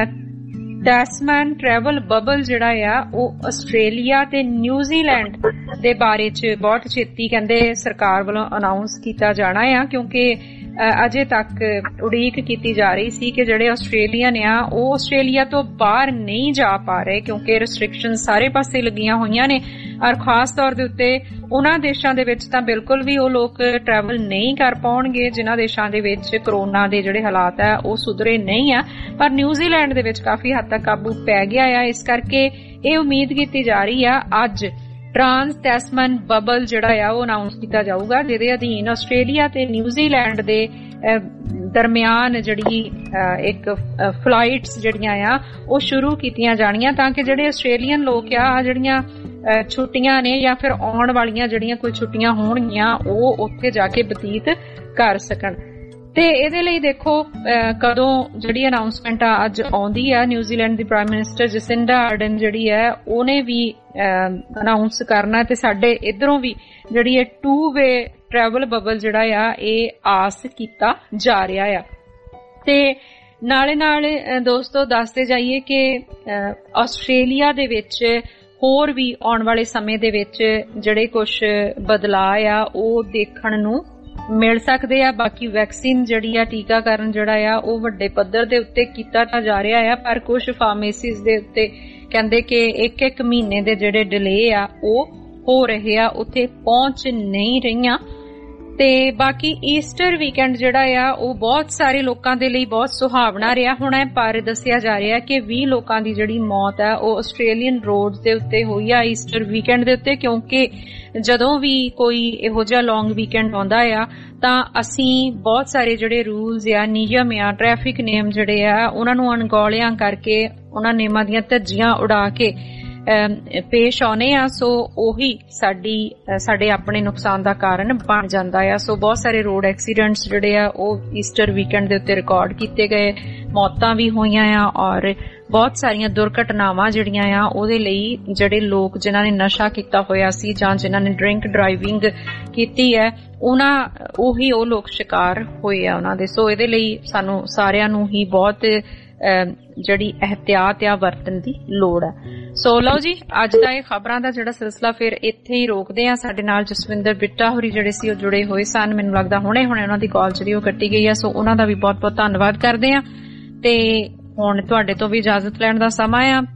ਟੈਸਮੈਨ ਟਰੈਵਲ ਬਬਲ ਜਿਹੜਾ ਆ ਉਹ ਆਸਟ੍ਰੇਲੀਆ ਤੇ ਨਿਊਜ਼ੀਲੈਂਡ ਦੇ ਬਾਰੇ ਚ ਬਹੁਤ ਛੇਤੀ ਕਹਿੰਦੇ ਸਰਕਾਰ ਵੱਲੋਂ ਅਨਾਉਂਸ ਕੀਤਾ ਜਾਣਾ ਆ ਕਿਉਂਕਿ ਅਜੇ ਤੱਕ ਉਡੀਕ ਕੀਤੀ ਜਾ ਰਹੀ ਸੀ ਕਿ ਜਿਹੜੇ ਆਸਟ੍ਰੇਲੀਅਨ ਆ ਉਹ ਆਸਟ੍ਰੇਲੀਆ ਤੋਂ ਬਾਹਰ ਨਹੀਂ ਜਾ ਪਾ ਰਹੇ ਕਿਉਂਕਿ ਰਿਸਟ੍ਰਿਕਸ਼ਨ ਸਾਰੇ ਪਾਸੇ ਲੱਗੀਆਂ ਹੋਈਆਂ ਨੇ ਔਰ ਖਾਸ ਤੌਰ ਦੇ ਉੱਤੇ ਉਹਨਾਂ ਦੇਸ਼ਾਂ ਦੇ ਵਿੱਚ ਤਾਂ ਬਿਲਕੁਲ ਵੀ ਉਹ ਲੋਕ ਟਰੈਵਲ ਨਹੀਂ ਕਰ ਪਾਉਣਗੇ ਜਿਨ੍ਹਾਂ ਦੇਸ਼ਾਂ ਦੇ ਵਿੱਚ ਕਰੋਨਾ ਦੇ ਜਿਹੜੇ ਹਾਲਾਤ ਆ ਉਹ ਸੁਧਰੇ ਨਹੀਂ ਆ, ਪਰ ਨਿਊਜ਼ੀਲੈਂਡ ਦੇ ਵਿੱਚ ਕਾਫੀ ਹੱਦ ਤੱਕ ਕਾਬੂ ਪੈ ਗਿਆ ਆ। ਇਸ ਕਰਕੇ ਇਹ ਉਮੀਦ ਕੀਤੀ ਜਾ ਰਹੀ ਆ ਅੱਜ ਟਰਾਂਸ ਟੈਸਮਨ ਬਬਲ ਜਿਹੜਾ ਆ ਉਹ ਅਨਾਉਂਸ ਕੀਤਾ ਜਾਊਗਾ, ਜਿਹਦੇ ਅਧੀਨ ਆਸਟ੍ਰੇਲੀਆ ਤੇ ਨਿਊਜ਼ੀਲੈਂਡ ਦੇ ਦਰਮਿਆਨ ਜਿਹੜੀ ਇੱਕ ਫਲਾਈਟਸ ਜਿਹੜੀਆਂ ਆ ਉਹ ਸ਼ੁਰੂ ਕੀਤੀਆਂ ਜਾਣੀਆਂ, ਤਾਂ ਕਿ ਜਿਹੜੇ ਆਸਟ੍ਰੇਲੀਅਨ ਲੋਕ ਆ ਜਿਹੜੀਆਂ ਛੁੱਟੀਆਂ ਨੇ ਜਾਂ ਫਿਰ ਆਉਣ ਵਾਲੀਆਂ ਜਿਹੜੀਆਂ ਕੋਈ ਛੁੱਟੀਆਂ ਹੋਣਗੀਆਂ ਉਹ ਉੱਥੇ ਜਾ ਕੇ ਬਤੀਤ ਕਰ ਸਕਣ। ਤੇ ਇਹਦੇ ਲਈ ਦੇਖੋ ਕਦੋਂ ਜਿਹੜੀ ਅਨਾਉਂਸਮੈਂਟ ਆ ਅੱਜ ਆਉਂਦੀ ਆ। ਨਿਊਜ਼ੀਲੈਂਡ ਦੀ ਪ੍ਰਾਈਮ ਮਿਨਿਸਟਰ ਜਸਿੰਡਾ ਆਰਡਨ ਜਿਹੜੀ ਹੈ ਉਹਨੇ ਵੀ ਅਨਾਉਂਸ ਕਰਨਾ, ਤੇ ਸਾਡੇ ਇਧਰੋਂ ਵੀ ਜਿਹੜੀ ਇਹ ਟੂ ਵੇ ਟਰੈਵਲ ਬਬਲ ਜਿਹੜਾ ਆ ਇਹ ਆਸ ਕੀਤਾ ਜਾ ਰਿਹਾ ਆ। ਤੇ ਨਾਲੇ ਨਾਲ ਦੋਸਤੋ ਦੱਸਦੇ ਜਾਈਏ ਕਿ ਆਸਟ੍ਰੇਲੀਆ ਦੇ ਵਿੱਚ ਹੋਰ ਵੀ ਆਉਣ ਵਾਲੇ ਸਮੇਂ ਦੇ ਵਿੱਚ ਜਿਹੜੇ ਕੁਝ ਬਦਲਾਅ ਆ ਉਹ ਦੇਖਣ ਨੂੰ ਮਿਲ ਸਕਦੇ ਆ। ਬਾਕੀ ਵੈਕਸੀਨ ਜਿਹੜੀ ਆ ਟੀਕਾਕਰਨ ਜਿਹੜਾ ਆ ਉਹ ਵੱਡੇ ਪੱਧਰ ਦੇ ਉੱਤੇ ਕੀਤਾ ਤਾਂ ਜਾ ਰਿਹਾ ਆ, ਪਰ ਕੁਝ ਫਾਰਮੇਸੀਜ਼ ਦੇ ਉੱਤੇ ਕਹਿੰਦੇ ਕਿ ਇੱਕ ਇੱਕ ਮਹੀਨੇ ਦੇ ਜਿਹੜੇ ਡਿਲੇ ਆ ਉਹ ਹੋ ਰਹੇ ਆ, ਉੱਥੇ ਪਹੁੰਚ ਨਹੀਂ ਰਹੀਆਂ। ਤੇ ਬਾਕੀ ਈਸਟਰ ਵੀਕਐਂਡ ਜਿਹੜਾ ਆ ਉਹ ਬਹੁਤ ਸਾਰੇ ਲੋਕਾਂ ਦੇ ਲਈ ਬਹੁਤ ਸੁਹਾਵਣਾ ਰਿਹਾ ਹੋਣਾ ਹੈ, ਪਰ ਦੱਸਿਆ ਜਾ ਰਿਹਾ ਕਿ ਵੀਹ ਲੋਕਾਂ ਦੀ ਜਿਹੜੀ ਮੌਤ ਹੈ ਉਹ ਆਸਟ੍ਰੇਲੀਅਨ ਰੋਡਸ ਦੇ ਉੱਤੇ ਹੋਈ ਆ ਈਸਟਰ ਵੀਕਐਂਡ ਦੇ ਉੱਤੇ, ਕਿਉਂਕਿ ਜਦੋਂ ਵੀ ਕੋਈ ਇਹੋ ਜਿਹਾ ਲੌਂਗ ਵੀਕਐਂਡ ਆਉਂਦਾ ਆ ਤਾਂ ਅਸੀਂ ਬਹੁਤ ਸਾਰੇ ਜਿਹੜੇ ਰੂਲਸ ਆ, ਨਿਯਮ ਆ, ਟ੍ਰੈਫਿਕ ਨਿਯਮ ਜਿਹੜੇ ਆ ਉਹਨਾਂ ਨੂੰ ਅਣਗੌਲਿਆਂ ਕਰਕੇ ਉਹਨਾਂ ਨਿਯਮਾਂ ਦੀਆਂ ਧੱਜੀਆਂ ਉਡਾ ਕੇ ਪੇਸ਼ ਆਉਣੇ ਆ। ਸੋ ਉਹੀ ਸਾਡੀ ਸਾਡੇ ਆਪਣੇ ਨੁਕਸਾਨ ਦਾ ਕਾਰਨ ਬਣ ਜਾਂਦਾ ਆ। ਸੋ ਬਹੁਤ ਸਾਰੇ ਰੋਡ ਐਕਸੀਡੈਂਟਸ ਜਿਹੜੇ ਆ ਉਹ ਈਸਟਰ ਵੀਕਐਂਡ ਦੇ ਉੱਤੇ ਰਿਕਾਰਡ ਕੀਤੇ ਗਏ, ਮੌਤਾਂ ਵੀ ਹੋਈਆਂ ਆ, ਔਰ ਬਹੁਤ ਸਾਰੀਆਂ ਦੁਰਘਟਨਾਵਾਂ ਜਿਹੜੀਆਂ ਆ ਉਹਦੇ ਲਈ ਜਿਹੜੇ ਲੋਕ ਜਿਨ੍ਹਾਂ ਨੇ ਨਸ਼ਾ ਕੀਤਾ ਹੋਇਆ ਸੀ ਜਾਂ ਜਿਨ੍ਹਾਂ ਨੇ ਡਰਿੰਕ ਡਰਾਈਵਿੰਗ ਕੀਤੀ ਹੈ ਉਹਨਾਂ ਉਹੀ ਉਹ ਲੋਕ ਸ਼ਿਕਾਰ ਹੋਏ ਆ ਉਹਨਾਂ ਦੇ। ਸੋ ਇਹਦੇ ਲਈ ਸਾਨੂੰ ਸਾਰਿਆਂ ਨੂੰ ਹੀ ਬਹੁਤ ਜਿਹੜੀ ਇਹਤਿਆਤ ਆ ਵਰਤਣ ਦੀ ਲੋੜ ਹੈ। ਸੋ ਲਓ ਜੀ, ਅੱਜ ਦਾ ਇਹ ਖਬਰਾਂ ਦਾ ਜਿਹੜਾ ਸਿਲਸਿਲਾ ਫਿਰ ਇੱਥੇ ਹੀ ਰੋਕਦੇ ਆ। ਸਾਡੇ ਨਾਲ ਜਸਵਿੰਦਰ ਬਿੱਟਾ ਹੋਰੀ ਜਿਹੜੇ ਸੀ ਉਹ ਜੁੜੇ ਹੋਏ ਸਨ, ਮੈਨੂੰ ਲੱਗਦਾ ਹੁਣੇ ਹੁਣੇ ਉਹਨਾਂ ਦੀ ਕਾਲ ਜਿਹੜੀ ਉਹ ਕੱਟੀ ਗਈ ਆ, ਸੋ ਉਹਨਾਂ ਦਾ ਵੀ ਬਹੁਤ ਬਹੁਤ ਧੰਨਵਾਦ ਕਰਦੇ ਆ। ਤੇ ਹੁਣ ਤੁਹਾਡੇ ਤੋਂ ਵੀ ਇਜਾਜ਼ਤ ਲੈਣ ਦਾ ਸਮਾਂ ਆ।